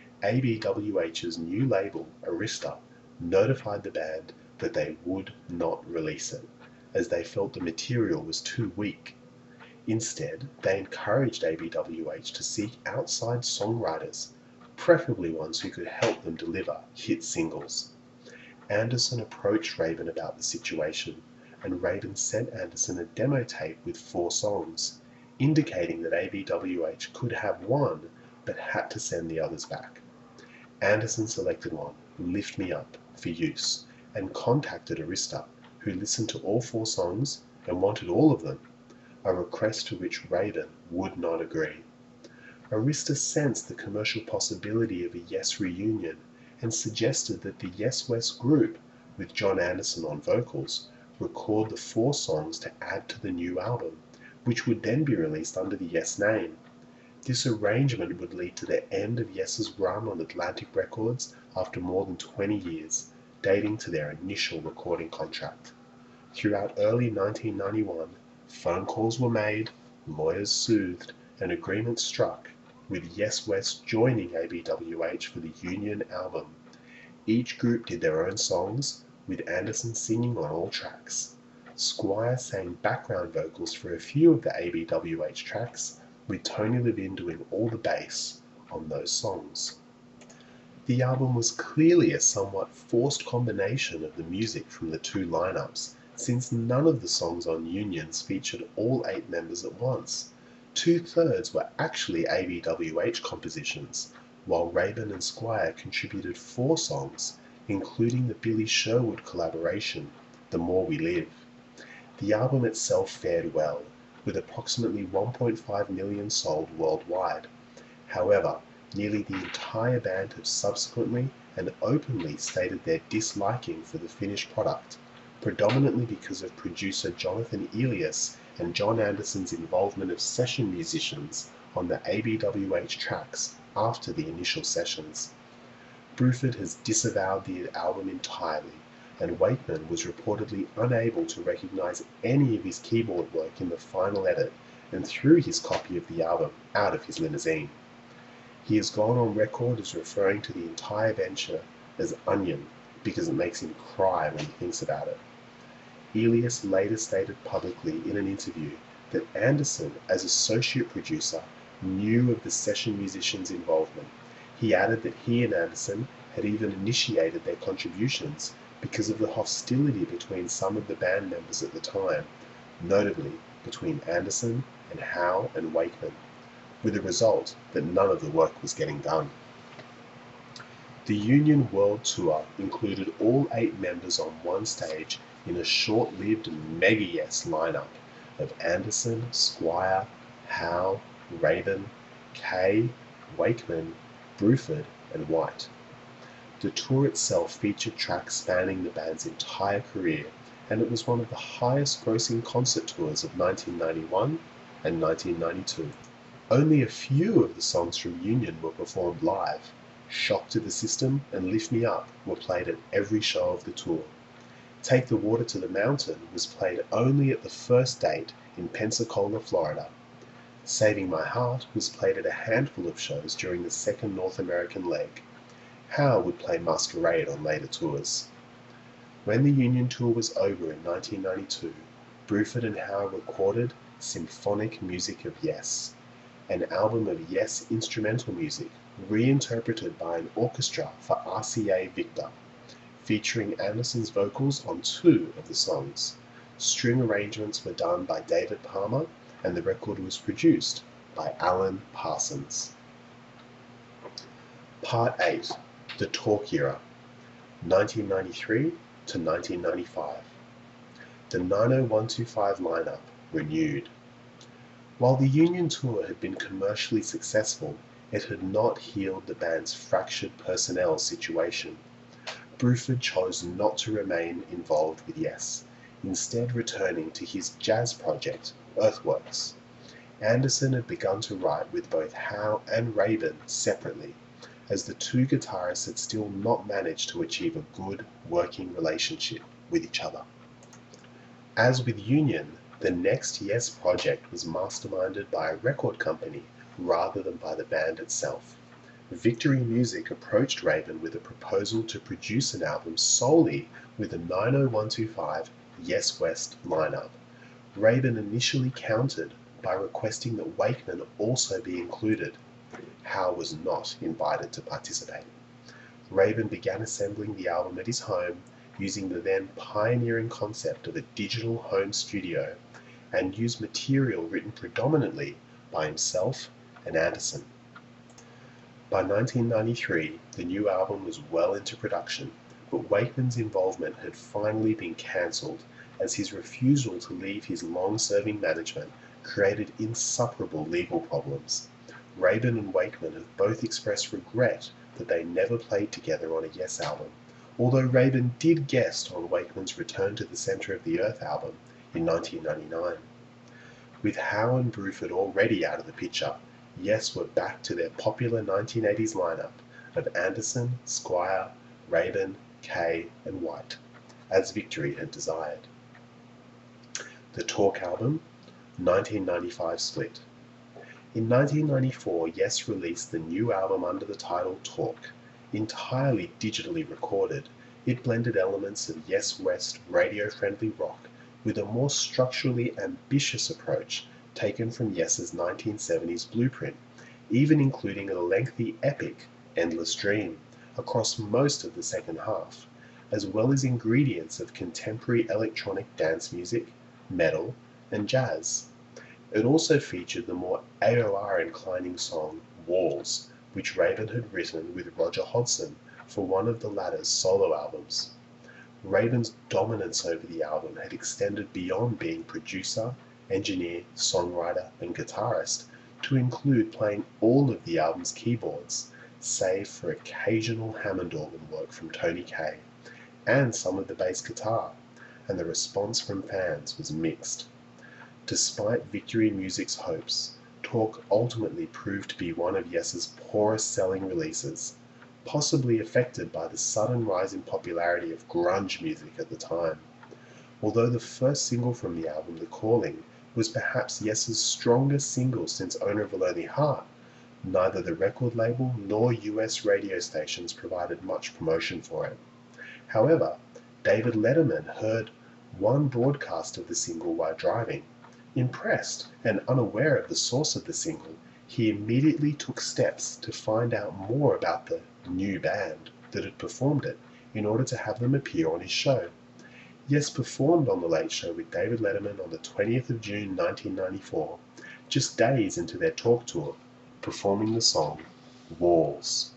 ABWH's new label, Arista, notified the band that they would not release it, as they felt the material was too weak. Instead, they encouraged ABWH to seek outside songwriters, preferably ones who could help them deliver hit singles. Anderson approached Raven about the situation, and Raven sent Anderson a demo tape with 4 songs, indicating that ABWH could have one, but had to send the others back. Anderson selected one, Lift Me Up, for use, and contacted Arista, who listened to all 4 songs and wanted all of them, a request to which Raven would not agree. Arista sensed the commercial possibility of a Yes reunion and suggested that the Yes West group, with John Anderson on vocals, record the 4 songs to add to the new album, which would then be released under the Yes name. This arrangement would lead to the end of Yes's run on Atlantic Records after more than 20 years, dating to their initial recording contract. Throughout early 1991, phone calls were made, lawyers soothed, and agreements struck, with Yes West joining ABWH for the Union album. Each group did their own songs, with Anderson singing on all tracks. Squire sang background vocals for a few of the ABWH tracks, with Tony Levin doing all the bass on those songs. The album was clearly a somewhat forced combination of the music from the two lineups, since none of the songs on Unions featured all 8 members at once. 2/3 were actually ABWH compositions, while Rabin and Squire contributed 4 songs, including the Billy Sherwood collaboration, The More We Live. The album itself fared well, with approximately 1.5 million sold worldwide. However, nearly the entire band have subsequently and openly stated their disliking for the finished product, predominantly because of producer Jonathan Elias and John Anderson's involvement of session musicians on the ABWH tracks after the initial sessions. Bruford has disavowed the album entirely, and Wakeman was reportedly unable to recognize any of his keyboard work in the final edit and threw his copy of the album out of his limousine. He has gone on record as referring to the entire venture as onion because it makes him cry when he thinks about it. Elias later stated publicly in an interview that Anderson, as associate producer, knew of the session musicians' involvement. He added that he and Anderson had even initiated their contributions because of the hostility between some of the band members at the time, notably between Anderson and Howe and Wakeman, with the result that none of the work was getting done. The Union World Tour included all 8 members on one stage in a short-lived Mega Yes lineup of Anderson, Squire, Howe, Rabin, Kay, Wakeman, Bruford, and White. The tour itself featured tracks spanning the band's entire career, and it was one of the highest-grossing concert tours of 1991 and 1992. Only a few of the songs from Union were performed live. Shock to the System and Lift Me Up were played at every show of the tour. Take the Water to the Mountain was played only at the first date in Pensacola, Florida. Saving My Heart was played at a handful of shows during the second North American leg. Howe would play Masquerade on later tours. When the Union tour was over in 1992, Bruford and Howe recorded Symphonic Music of Yes, an album of Yes instrumental music reinterpreted by an orchestra for RCA Victor, featuring Anderson's vocals on 2 of the songs. String arrangements were done by David Palmer, and the record was produced by Alan Parsons. Part 8. The Talk Era, 1993 to 1995. The 90125 lineup renewed. While the Union tour had been commercially successful, it had not healed the band's fractured personnel situation. Bruford chose not to remain involved with Yes, instead returning to his jazz project, Earthworks. Anderson had begun to write with both Howe and Rabin separately, as the 2 guitarists had still not managed to achieve a good working relationship with each other. As with Union, the next Yes project was masterminded by a record company rather than by the band itself. Victory Music approached Rabin with a proposal to produce an album solely with a 90125 Yes West lineup. Rabin initially countered by requesting that Wakeman also be included. Howe was not invited to participate. Rabin began assembling the album at his home using the then pioneering concept of a digital home studio, and used material written predominantly by himself and Anderson. By 1993, the new album was well into production, but Wakeman's involvement had finally been cancelled, as his refusal to leave his long-serving management created insufferable legal problems. Rabin and Wakeman have both expressed regret that they never played together on a Yes album, although Rabin did guest on Wakeman's Return to the Center of the Earth album in 1999. With Howe and Bruford already out of the picture, Yes were back to their popular 1980s lineup of Anderson, Squire, Rabin, Kay, and White, as Victory had desired. The Talk album, 1995 split. In 1994, Yes released the new album under the title Talk. Entirely digitally recorded, it blended elements of Yes West radio-friendly rock with a more structurally ambitious approach taken from Yes's 1970s blueprint, even including a lengthy epic, Endless Dream, across most of the second half, as well as ingredients of contemporary electronic dance music, metal, and jazz. It also featured the more AOR-inclining song Walls, which Rabin had written with Roger Hodgson for one of the latter's solo albums. Rabin's dominance over the album had extended beyond being producer, engineer, songwriter, and guitarist to include playing all of the album's keyboards, save for occasional Hammond organ work from Tony Kaye, and some of the bass guitar, and the response from fans was mixed. Despite Victory Music's hopes, Talk ultimately proved to be one of Yes's poorest selling releases, possibly affected by the sudden rise in popularity of grunge music at the time. Although the first single from the album, The Calling, was perhaps Yes's strongest single since Owner of a Lonely Heart, neither the record label nor US radio stations provided much promotion for it. However, David Letterman heard one broadcast of the single while driving. Impressed and unaware of the source of the single, he immediately took steps to find out more about the new band that had performed it in order to have them appear on his show. Yes performed on The Late Show with David Letterman on the 20th of June 1994, just days into their Talk tour, performing the song Walls.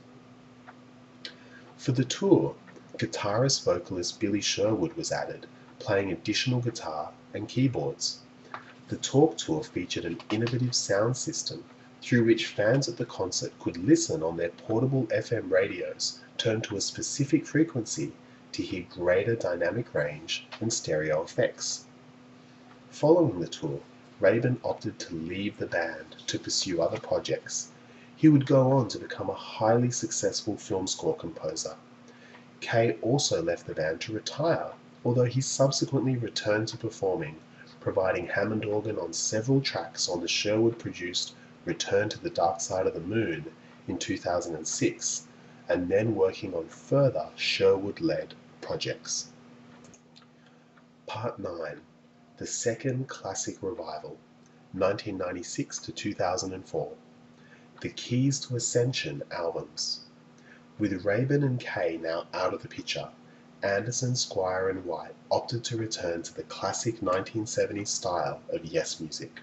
For the tour, guitarist-vocalist Billy Sherwood was added, playing additional guitar and keyboards. The Talk tour featured an innovative sound system through which fans at the concert could listen on their portable FM radios turned to a specific frequency to hear greater dynamic range and stereo effects. Following the tour, Rabin opted to leave the band to pursue other projects. He would go on to become a highly successful film score composer. Kaye also left the band to retire, although he subsequently returned to performing, providing Hammond organ on several tracks on the Sherwood-produced Return to the Dark Side of the Moon in 2006, and then working on further Sherwood-led projects. Part 9. The Second Classic Revival, 1996 to 2004. The Keys to Ascension albums. With Rabin and Kaye now out of the picture, Anderson, Squire, and White opted to return to the classic 1970s style of Yes music.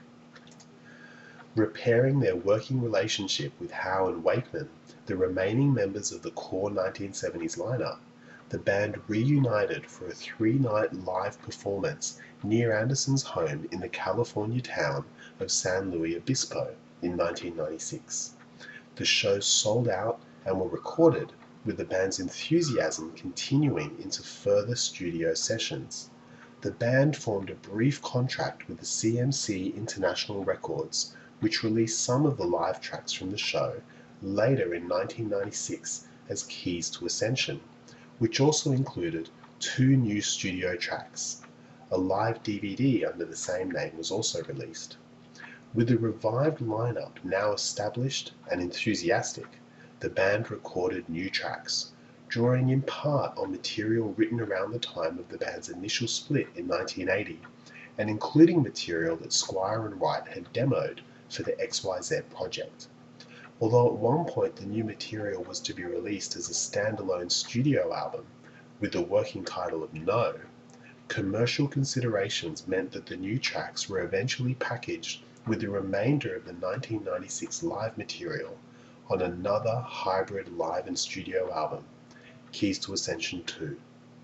Repairing their working relationship with Howe and Wakeman, the remaining members of the core 1970s lineup, the band reunited for a 3-night live performance near Anderson's home in the California town of San Luis Obispo in 1996. The shows sold out and were recorded, with the band's enthusiasm continuing into further studio sessions. The band formed a brief contract with the CMC International Records, which released some of the live tracks from the show later in 1996 as Keys to Ascension, which also included 2 new studio tracks. A live DVD under the same name was also released. With the revived lineup now established and enthusiastic, the band recorded new tracks, drawing in part on material written around the time of the band's initial split in 1980, and including material that Squire and White had demoed for the XYZ project. Although at one point the new material was to be released as a standalone studio album, with the working title of No, commercial considerations meant that the new tracks were eventually packaged with the remainder of the 1996 live material on another hybrid live and studio album, Keys to Ascension 2.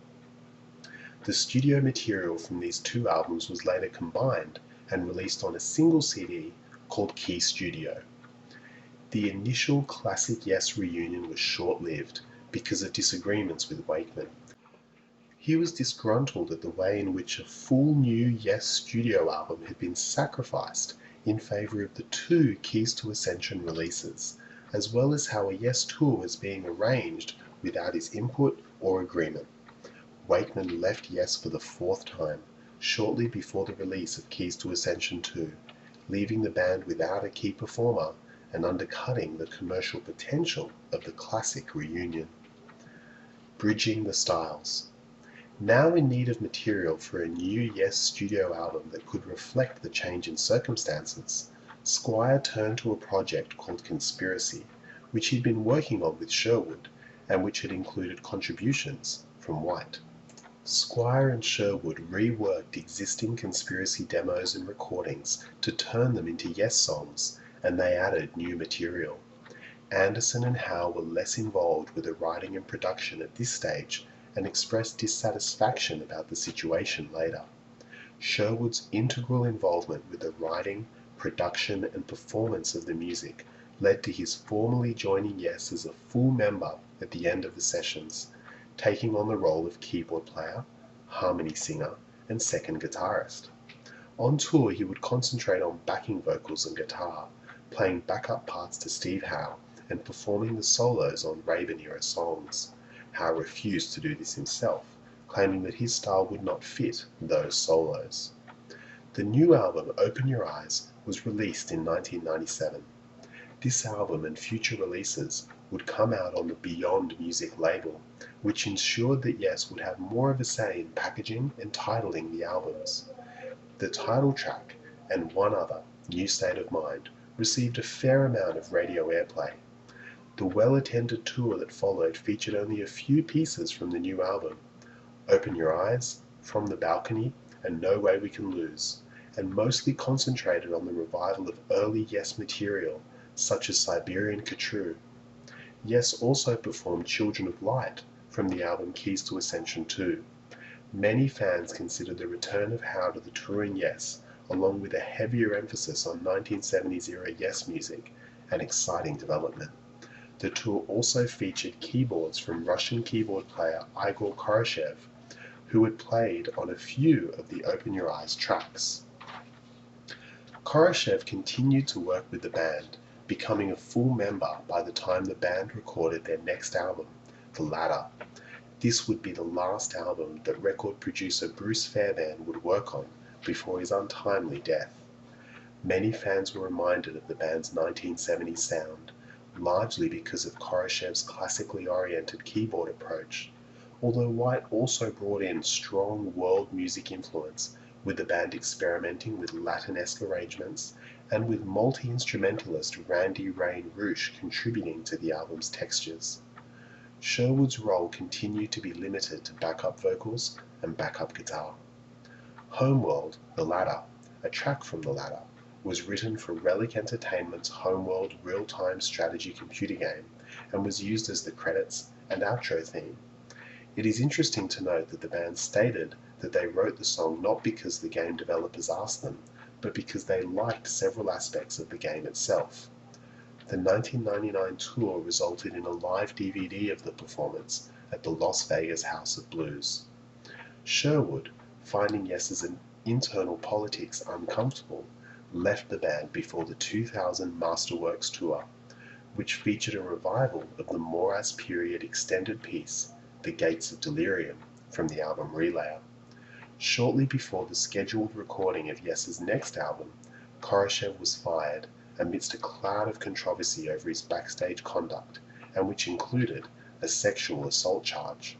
The studio material from these 2 albums was later combined and released on a single CD called Key Studio. The initial Classic Yes reunion was short-lived because of disagreements with Wakeman. He was disgruntled at the way in which a full new Yes studio album had been sacrificed in favor of the 2 Keys to Ascension releases, as well as how a Yes tour was being arranged without his input or agreement. Wakeman left Yes for the 4th time, shortly before the release of Keys to Ascension 2, leaving the band without a key performer and undercutting the commercial potential of the classic reunion. Bridging the styles. Now in need of material for a new Yes studio album that could reflect the change in circumstances, Squire turned to a project called Conspiracy, which he'd been working on with Sherwood, and which had included contributions from White. Squire and Sherwood reworked existing Conspiracy demos and recordings to turn them into Yes songs, and they added new material. Anderson and Howe were less involved with the writing and production at this stage and expressed dissatisfaction about the situation later. Sherwood's integral involvement with the writing, production, and performance of the music led to his formally joining Yes as a full member at the end of the sessions, taking on the role of keyboard player, harmony singer, and second guitarist. On tour, he would concentrate on backing vocals and guitar, playing backup parts to Steve Howe, and performing the solos on Raven-era songs. Howe refused to do this himself, claiming that his style would not fit those solos. The new album, Open Your Eyes, was released in 1997. This album and future releases would come out on the Beyond Music label, which ensured that Yes would have more of a say in packaging and titling the albums. The title track, and one other, New State of Mind, received a fair amount of radio airplay. The well-attended tour that followed featured only a few pieces from the new album: Open Your Eyes, From the Balcony, and No Way We Can Lose, and mostly concentrated on the revival of early Yes material, such as Siberian Khatru. Yes also performed Children of Light from the album Keys to Ascension 2. Many fans considered the return of Howe to the touring Yes, along with a heavier emphasis on 1970s-era Yes music, an exciting development. The tour also featured keyboards from Russian keyboard player Igor Koroshev, who had played on a few of the Open Your Eyes tracks. Koroshev continued to work with the band, becoming a full member by the time the band recorded their next album, The Ladder. This would be the last album that record producer Bruce Fairbairn would work on before his untimely death. Many fans were reminded of the band's 1970s sound, largely because of Koroshev's classically oriented keyboard approach, although White also brought in strong world music influence, with the band experimenting with Latin-esque arrangements and with multi-instrumentalist Randy Rain Roush contributing to the album's textures. Sherwood's role continued to be limited to backup vocals and backup guitar. Homeworld, The Ladder, a track from The Ladder, was written for Relic Entertainment's Homeworld real-time strategy computer game and was used as the credits and outro theme. It is interesting to note that the band stated that they wrote the song not because the game developers asked them, but because they liked several aspects of the game itself. The 1999 tour resulted in a live DVD of the performance at the Las Vegas House of Blues. Sherwood, finding Yes's internal politics uncomfortable, left the band before the 2000 Masterworks tour, which featured a revival of the Moraz period extended piece, The Gates of Delirium, from the album Relayer. Shortly before the scheduled recording of Yes's next album, Koroshev was fired amidst a cloud of controversy over his backstage conduct, and which included a sexual assault charge.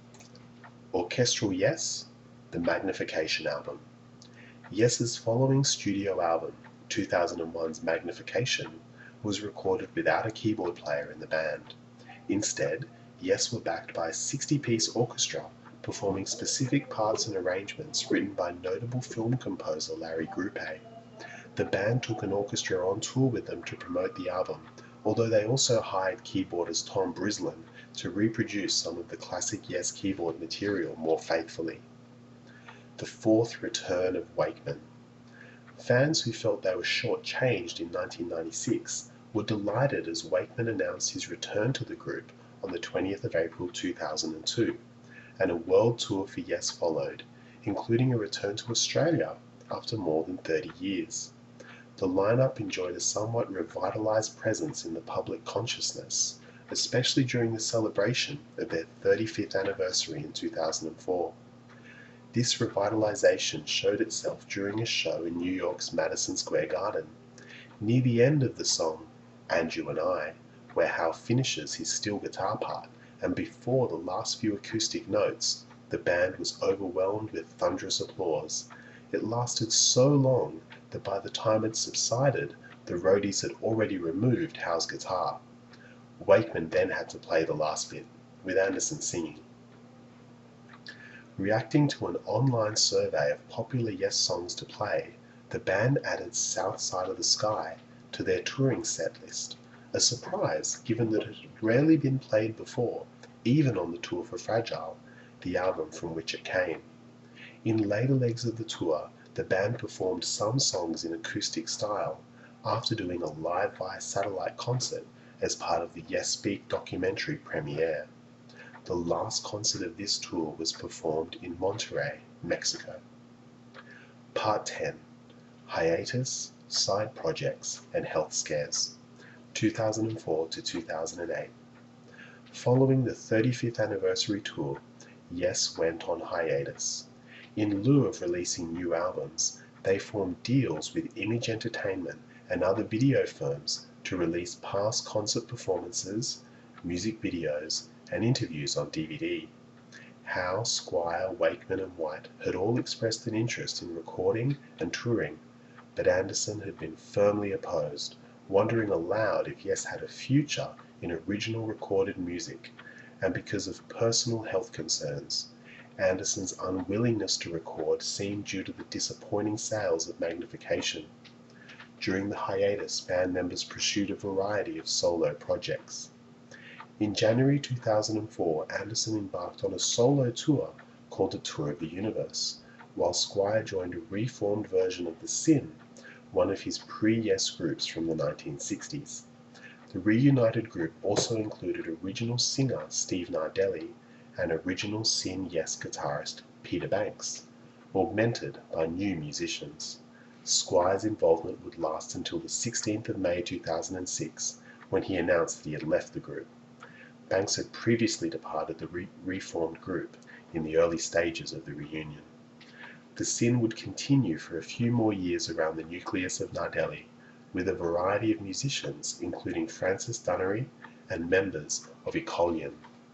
Orchestral Yes, The Magnification Album. Yes's following studio album, 2001's Magnification, was recorded without a keyboard player in the band. Instead, Yes were backed by a 60-piece orchestra performing specific parts and arrangements written by notable film composer Larry Grupe. The band took an orchestra on tour with them to promote the album, although they also hired keyboardist Tom Brislin to reproduce some of the classic Yes keyboard material more faithfully. The fourth return of Wakeman. Fans who felt they were short-changed in 1996 were delighted as Wakeman announced his return to the group on the 20th of April 2002, and a world tour for Yes followed, including a return to Australia after more than 30 years. The lineup enjoyed a somewhat revitalized presence in the public consciousness, especially during the celebration of their 35th anniversary in 2004. This revitalization showed itself during a show in New York's Madison Square Garden. Near the end of the song, And You and I, where Howe finishes his steel guitar part, and before the last few acoustic notes, the band was overwhelmed with thunderous applause. It lasted so long that by the time it subsided, the roadies had already removed Howe's guitar. Wakeman then had to play the last bit, with Anderson singing. Reacting to an online survey of popular Yes songs to play, the band added South Side of the Sky to their touring set list, a surprise given that it had rarely been played before, even on the tour for Fragile, the album from which it came. In later legs of the tour, the band performed some songs in acoustic style, after doing a live via satellite concert as part of the Yes Speak documentary premiere. The last concert of this tour was performed in Monterrey, Mexico. Part 10. Hiatus, Side Projects, and Health Scares, 2004 to 2008. Following the 35th anniversary tour, Yes went on hiatus. In lieu of releasing new albums, they formed deals with Image Entertainment and other video firms to release past concert performances, music videos, and interviews on DVD. Howe, Squire, Wakeman, and White had all expressed an interest in recording and touring, but Anderson had been firmly opposed, wondering aloud if Yes had a future in original recorded music, and because of personal health concerns. Anderson's unwillingness to record seemed due to the disappointing sales of Magnification. During the hiatus, band members pursued a variety of solo projects. In January 2004, Anderson embarked on a solo tour called the Tour of the Universe, while Squire joined a reformed version of The Sin, one of his pre-Yes groups from the 1960s. The reunited group also included original singer Steve Nardelli and original Sin Yes guitarist Peter Banks, augmented by new musicians. Squire's involvement would last until the 16th of May 2006, when he announced that he had left the group. Banks had previously departed the reformed group in the early stages of the reunion. The Sin would continue for a few more years around the nucleus of Nardelli, with a variety of musicians, including Francis Dunnery and members of Icolian.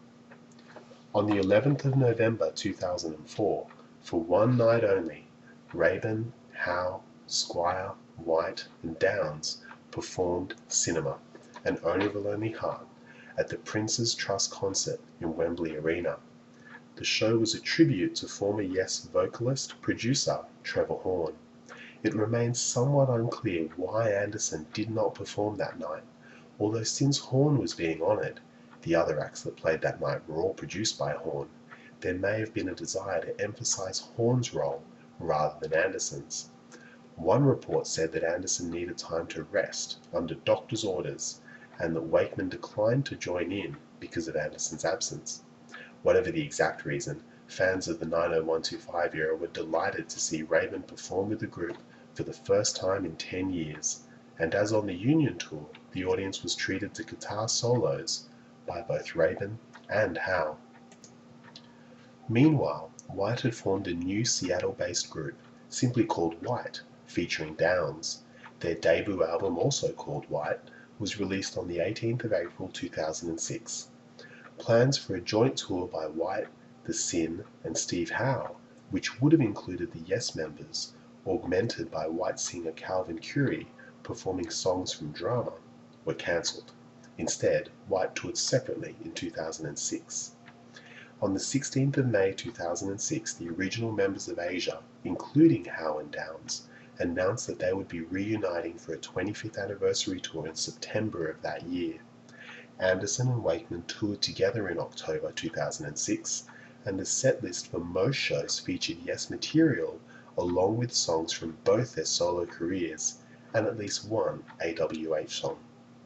On the 11th of November 2004, for one night only, Rabin, Howe, Squire, White, and Downes performed Cinema, an Owner of a Lonely Heart, at the Prince's Trust concert in Wembley Arena. The show was a tribute to former Yes vocalist-producer Trevor Horn. It remains somewhat unclear why Anderson did not perform that night, although since Horn was being honoured, the other acts that played that night were all produced by Horn, there may have been a desire to emphasize Horn's role rather than Anderson's. One report said that Anderson needed time to rest under doctor's orders, and that Wakeman declined to join in because of Anderson's absence. Whatever the exact reason, fans of the 90125 era were delighted to see Rabin perform with the group for the first time in 10 years, and as on the Union tour, the audience was treated to guitar solos by both Rabin and Howe. Meanwhile, White had formed a new Seattle-based group, simply called White, featuring Downes. Their debut album, also called White, was released on the 18th of April 2006. Plans for a joint tour by White, The Sin, and Steve Howe, which would have included the Yes members, augmented by White singer Calvin Currie performing songs from Drama, were cancelled. Instead, White toured separately in 2006. On the 16th of May 2006, the original members of Asia, including Howe and Downes, announced that they would be reuniting for a 25th anniversary tour in September of that year. Anderson and Wakeman toured together in October 2006, and the set list for most shows featured Yes material along with songs from both their solo careers and at least one AWH song.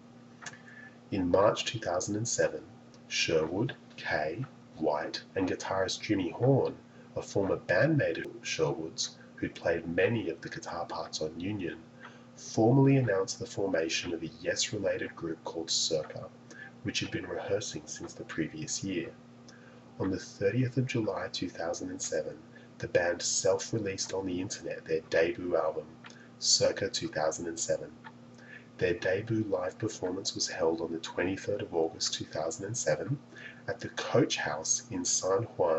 In March 2007, Sherwood, Kay, White, and guitarist Jimmy Horn, a former bandmate of Sherwood's who'd played many of the guitar parts on Union, formally announced the formation of a Yes-related group called Circa, which had been rehearsing since the previous year. On the 30th of July 2007, the band self-released on the internet their debut album, Circa 2007. Their debut live performance was held on the 23rd of August 2007 at the Coach House in San Juan,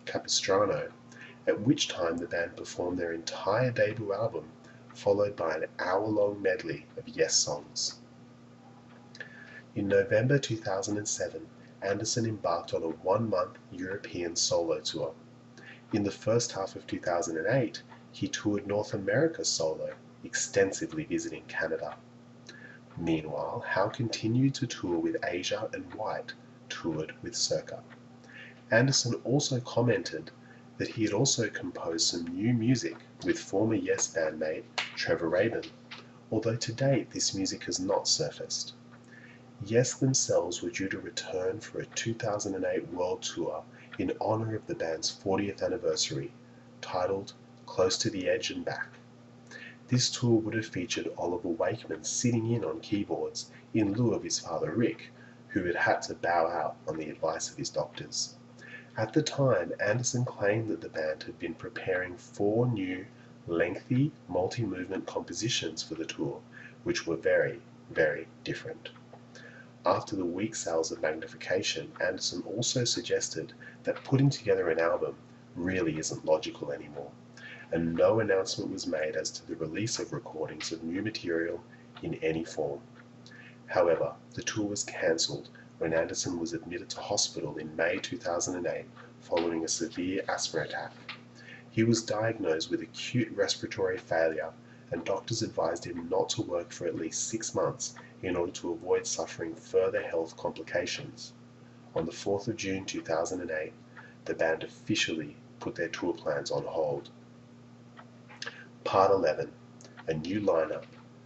Capistrano, at which time the band performed their entire debut album, followed by an hour-long medley of Yes songs. In November 2007, Anderson embarked on a one-month European solo tour. In the first half of 2008, he toured North America solo, extensively visiting Canada. Meanwhile, Howe continued to tour with Asia, and White toured with Circa. Anderson also commented that he had also composed some new music with former Yes bandmate Trevor Rabin, although to date this music has not surfaced. Yes themselves were due to return for a 2008 world tour in honor of the band's 40th anniversary, titled Close to the Edge and Back. This tour would have featured Oliver Wakeman sitting in on keyboards in lieu of his father Rick, who had had to bow out on the advice of his doctors. At the time, Anderson claimed that the band had been preparing 4 new, lengthy, multi-movement compositions for the tour, which were very, very different. After the weak sales of Magnification, Anderson also suggested that putting together an album really isn't logical anymore, and no announcement was made as to the release of recordings of new material in any form. However, the tour was cancelled when Anderson was admitted to hospital in May 2008 following a severe asthma attack. He was diagnosed with acute respiratory failure, and doctors advised him not to work for at least 6 months in order to avoid suffering further health complications. On the 4th of June 2008, the band officially put their tour plans on hold. Part 11, a new lineup,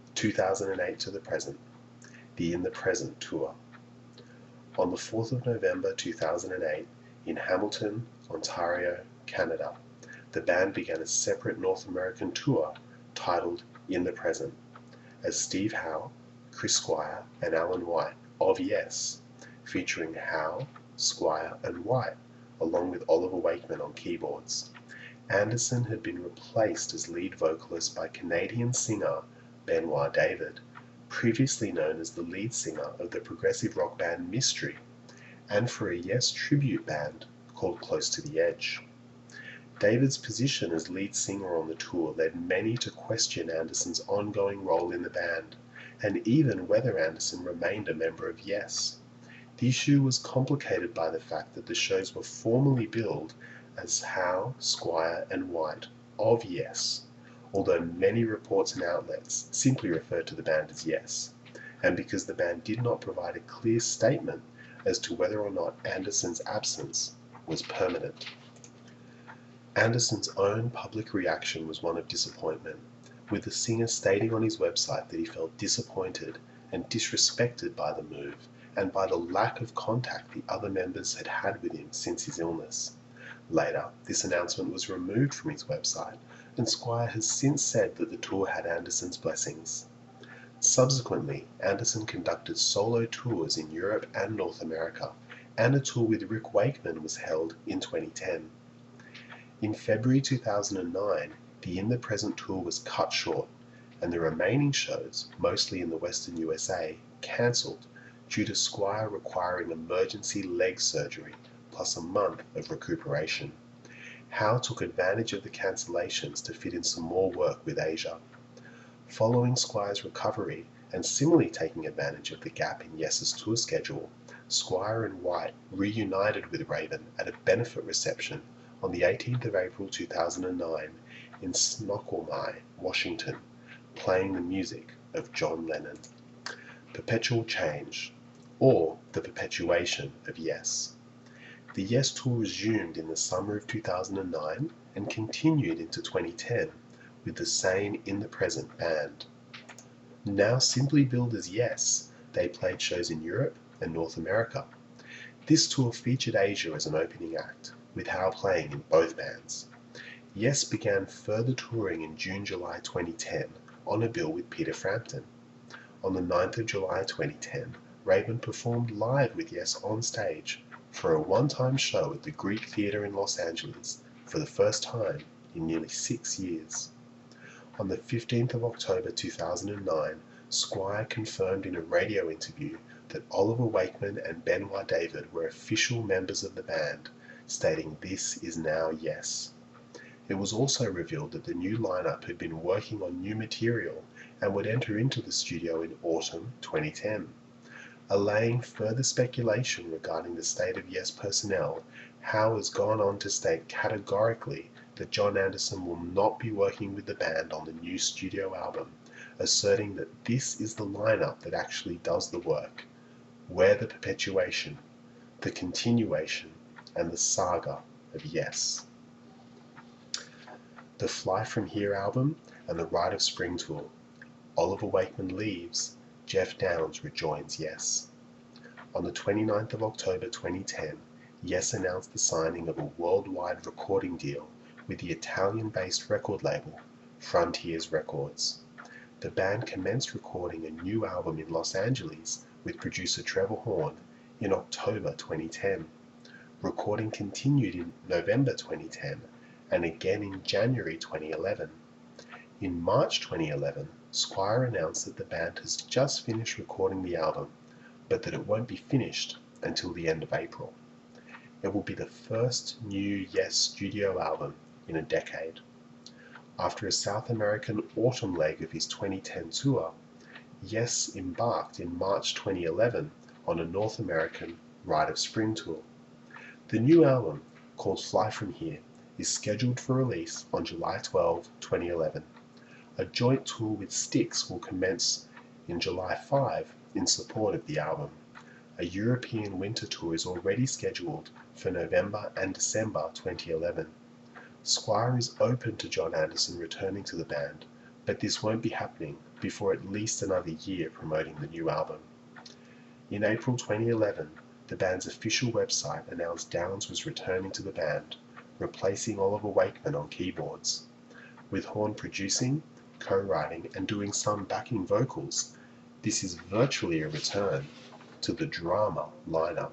2008 to the present, the In the Present Tour. On the 4th of November 2008, in Hamilton, Ontario, Canada, the band began a separate North American tour titled In the Present, as Steve Howe, Chris Squire, and Alan White of Yes, featuring Howe, Squire, and White, along with Oliver Wakeman on keyboards. Anderson had been replaced as lead vocalist by Canadian singer Benoit David, previously known as the lead singer of the progressive rock band Mystery, and for a Yes tribute band called Close to the Edge. David's position as lead singer on the tour led many to question Anderson's ongoing role in the band, and even whether Anderson remained a member of Yes. The issue was complicated by the fact that the shows were formally billed as Howe, Squire, and White of Yes, although many reports and outlets simply referred to the band as Yes, and because the band did not provide a clear statement as to whether or not Anderson's absence was permanent. Anderson's own public reaction was one of disappointment, with the singer stating on his website that he felt disappointed and disrespected by the move and by the lack of contact the other members had had with him since his illness. Later, this announcement was removed from his website, and Squire has since said that the tour had Anderson's blessings. Subsequently, Anderson conducted solo tours in Europe and North America, and a tour with Rick Wakeman was held in 2010. In February 2009, the In the Present tour was cut short, and the remaining shows, mostly in the Western USA, cancelled due to Squire requiring emergency leg surgery plus a month of recuperation. Howe took advantage of the cancellations to fit in some more work with Asia. Following Squire's recovery, and similarly taking advantage of the gap in Yes's tour schedule, Squire and White reunited with Rabin at a benefit reception on the 18th of April 2009 in Snoqualmie, Washington, playing the music of John Lennon. Perpetual Change, or the perpetuation of Yes. The Yes tour resumed in the summer of 2009 and continued into 2010 with the same In the Present band. Now simply billed as Yes, they played shows in Europe and North America. This tour featured Asia as an opening act, with Howe playing in both bands. Yes began further touring in June-July 2010 on a bill with Peter Frampton. On the 9th of July 2010, Rabin performed live with Yes on stage for a one-time show at the Greek Theatre in Los Angeles for the first time in nearly 6 years. On the 15th of October 2009, Squire confirmed in a radio interview that Oliver Wakeman and Benoit David were official members of the band, stating "This is now Yes." It was also revealed that the new lineup had been working on new material and would enter into the studio in autumn 2010. Allaying further speculation regarding the state of Yes personnel, Howe has gone on to state categorically that Jon Anderson will not be working with the band on the new studio album, asserting that this is the lineup that actually does the work. We're the perpetuation, the continuation, and the saga of Yes. The Fly From Here album and the Rite of Spring tour. Oliver Wakeman leaves, Geoff Downes rejoins Yes. On the 29th of October 2010, Yes announced the signing of a worldwide recording deal with the Italian-based record label Frontiers Records. The band commenced recording a new album in Los Angeles with producer Trevor Horn in October 2010. Recording continued in November 2010 and again in January 2011. In March 2011, Squire announced that the band has just finished recording the album, but that it won't be finished until the end of April. It will be the first new Yes studio album in a decade. After a South American autumn leg of his 2010 tour, Yes embarked in March 2011 on a North American Rite of Spring tour. The new album, called Fly From Here, is scheduled for release on July 12, 2011. A joint tour with Styx will commence in July 5 in support of the album. A European winter tour is already scheduled for November and December 2011. Squire is open to Jon Anderson returning to the band, but this won't be happening before at least another year promoting the new album. In April 2011, the band's official website announced Downes was returning to the band, replacing Oliver Wakeman on keyboards. With Horn producing, co-writing, and doing some backing vocals, this is virtually a return to the drama lineup.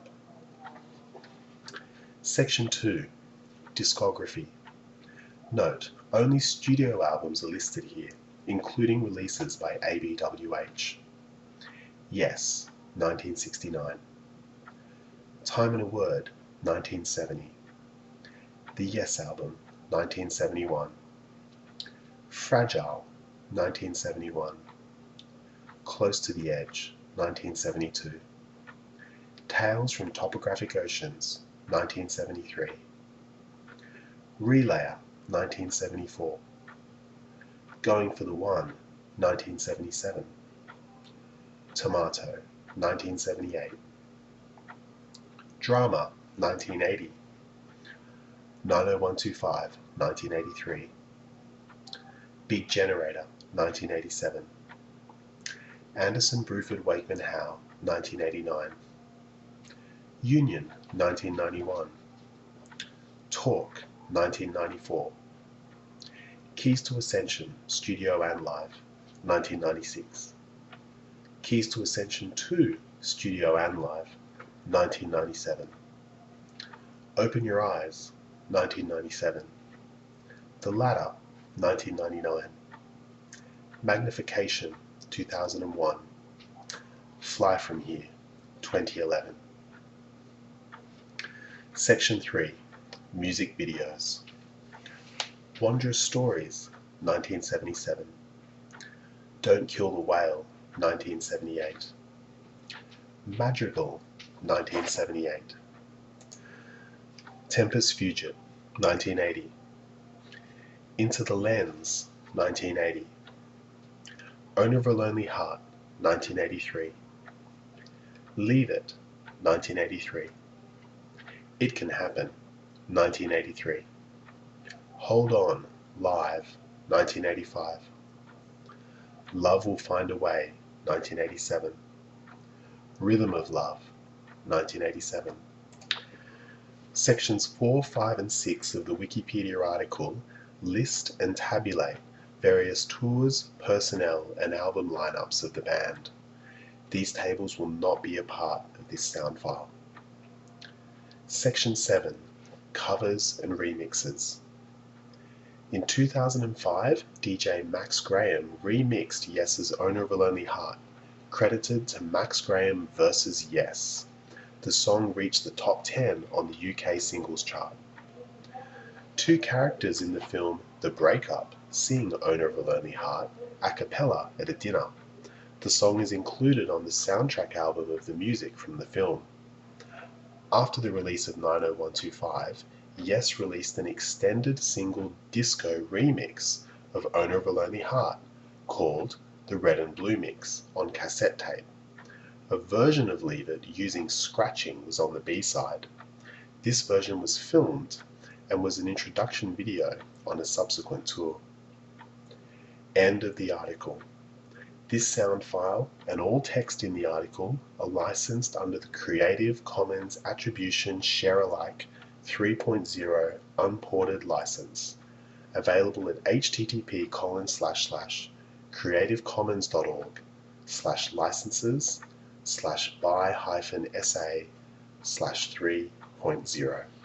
Section 2. Discography. Note, only studio albums are listed here, including releases by ABWH. Yes, 1969. Time and a Word, 1970. The Yes Album, 1971. Fragile, 1971. Close to the Edge, 1972. Tales from Topographic Oceans, 1973. Relayer, 1974. Going for the One, 1977. Tomato, 1978. Drama, 1980. 90125, 1983. Big Generator, 1987. Anderson, Bruford, Wakeman, Howe, 1989. Union, 1991. Talk, 1994. Keys to Ascension, Studio and Live, 1996. Keys to Ascension 2, Studio and Live, 1997. Open Your Eyes, 1997. The Ladder, 1999. Magnification, 2001. Fly From Here, 2011. Section 3. Music Videos. Wondrous Stories, 1977. Don't Kill the Whale, 1978. Madrigal, 1978. Tempus Fugit, 1980. Into the Lens, 1980. Owner of a Lonely Heart, 1983. Leave It, 1983. It Can Happen, 1983. Hold On, Live, 1985. Love Will Find a Way, 1987. Rhythm of Love, 1987. Sections 4, 5, and 6 of the Wikipedia article list and tabulate various tours, personnel, and album lineups of the band. These tables will not be a part of this sound file. Section 7. Covers and Remixes. In 2005, DJ Max Graham remixed Yes's Owner of a Lonely Heart, credited to Max Graham vs. Yes. The song reached the top 10 on the UK singles chart. Two characters in the film The Breakup sing Owner of a Lonely Heart a cappella at a dinner. The song is included on the soundtrack album of the music from the film. After the release of 90125, Yes released an extended single disco remix of Owner of a Lonely Heart called the Red and Blue Mix on cassette tape. A version of Leave It using scratching was on the B-side. This version was filmed and was an introduction video on a subsequent tour. End of the article. This sound file and all text in the article are licensed under the Creative Commons Attribution Share-alike 3.0 Unported license, available at http://creativecommons.org/licenses/by-sa/3.0.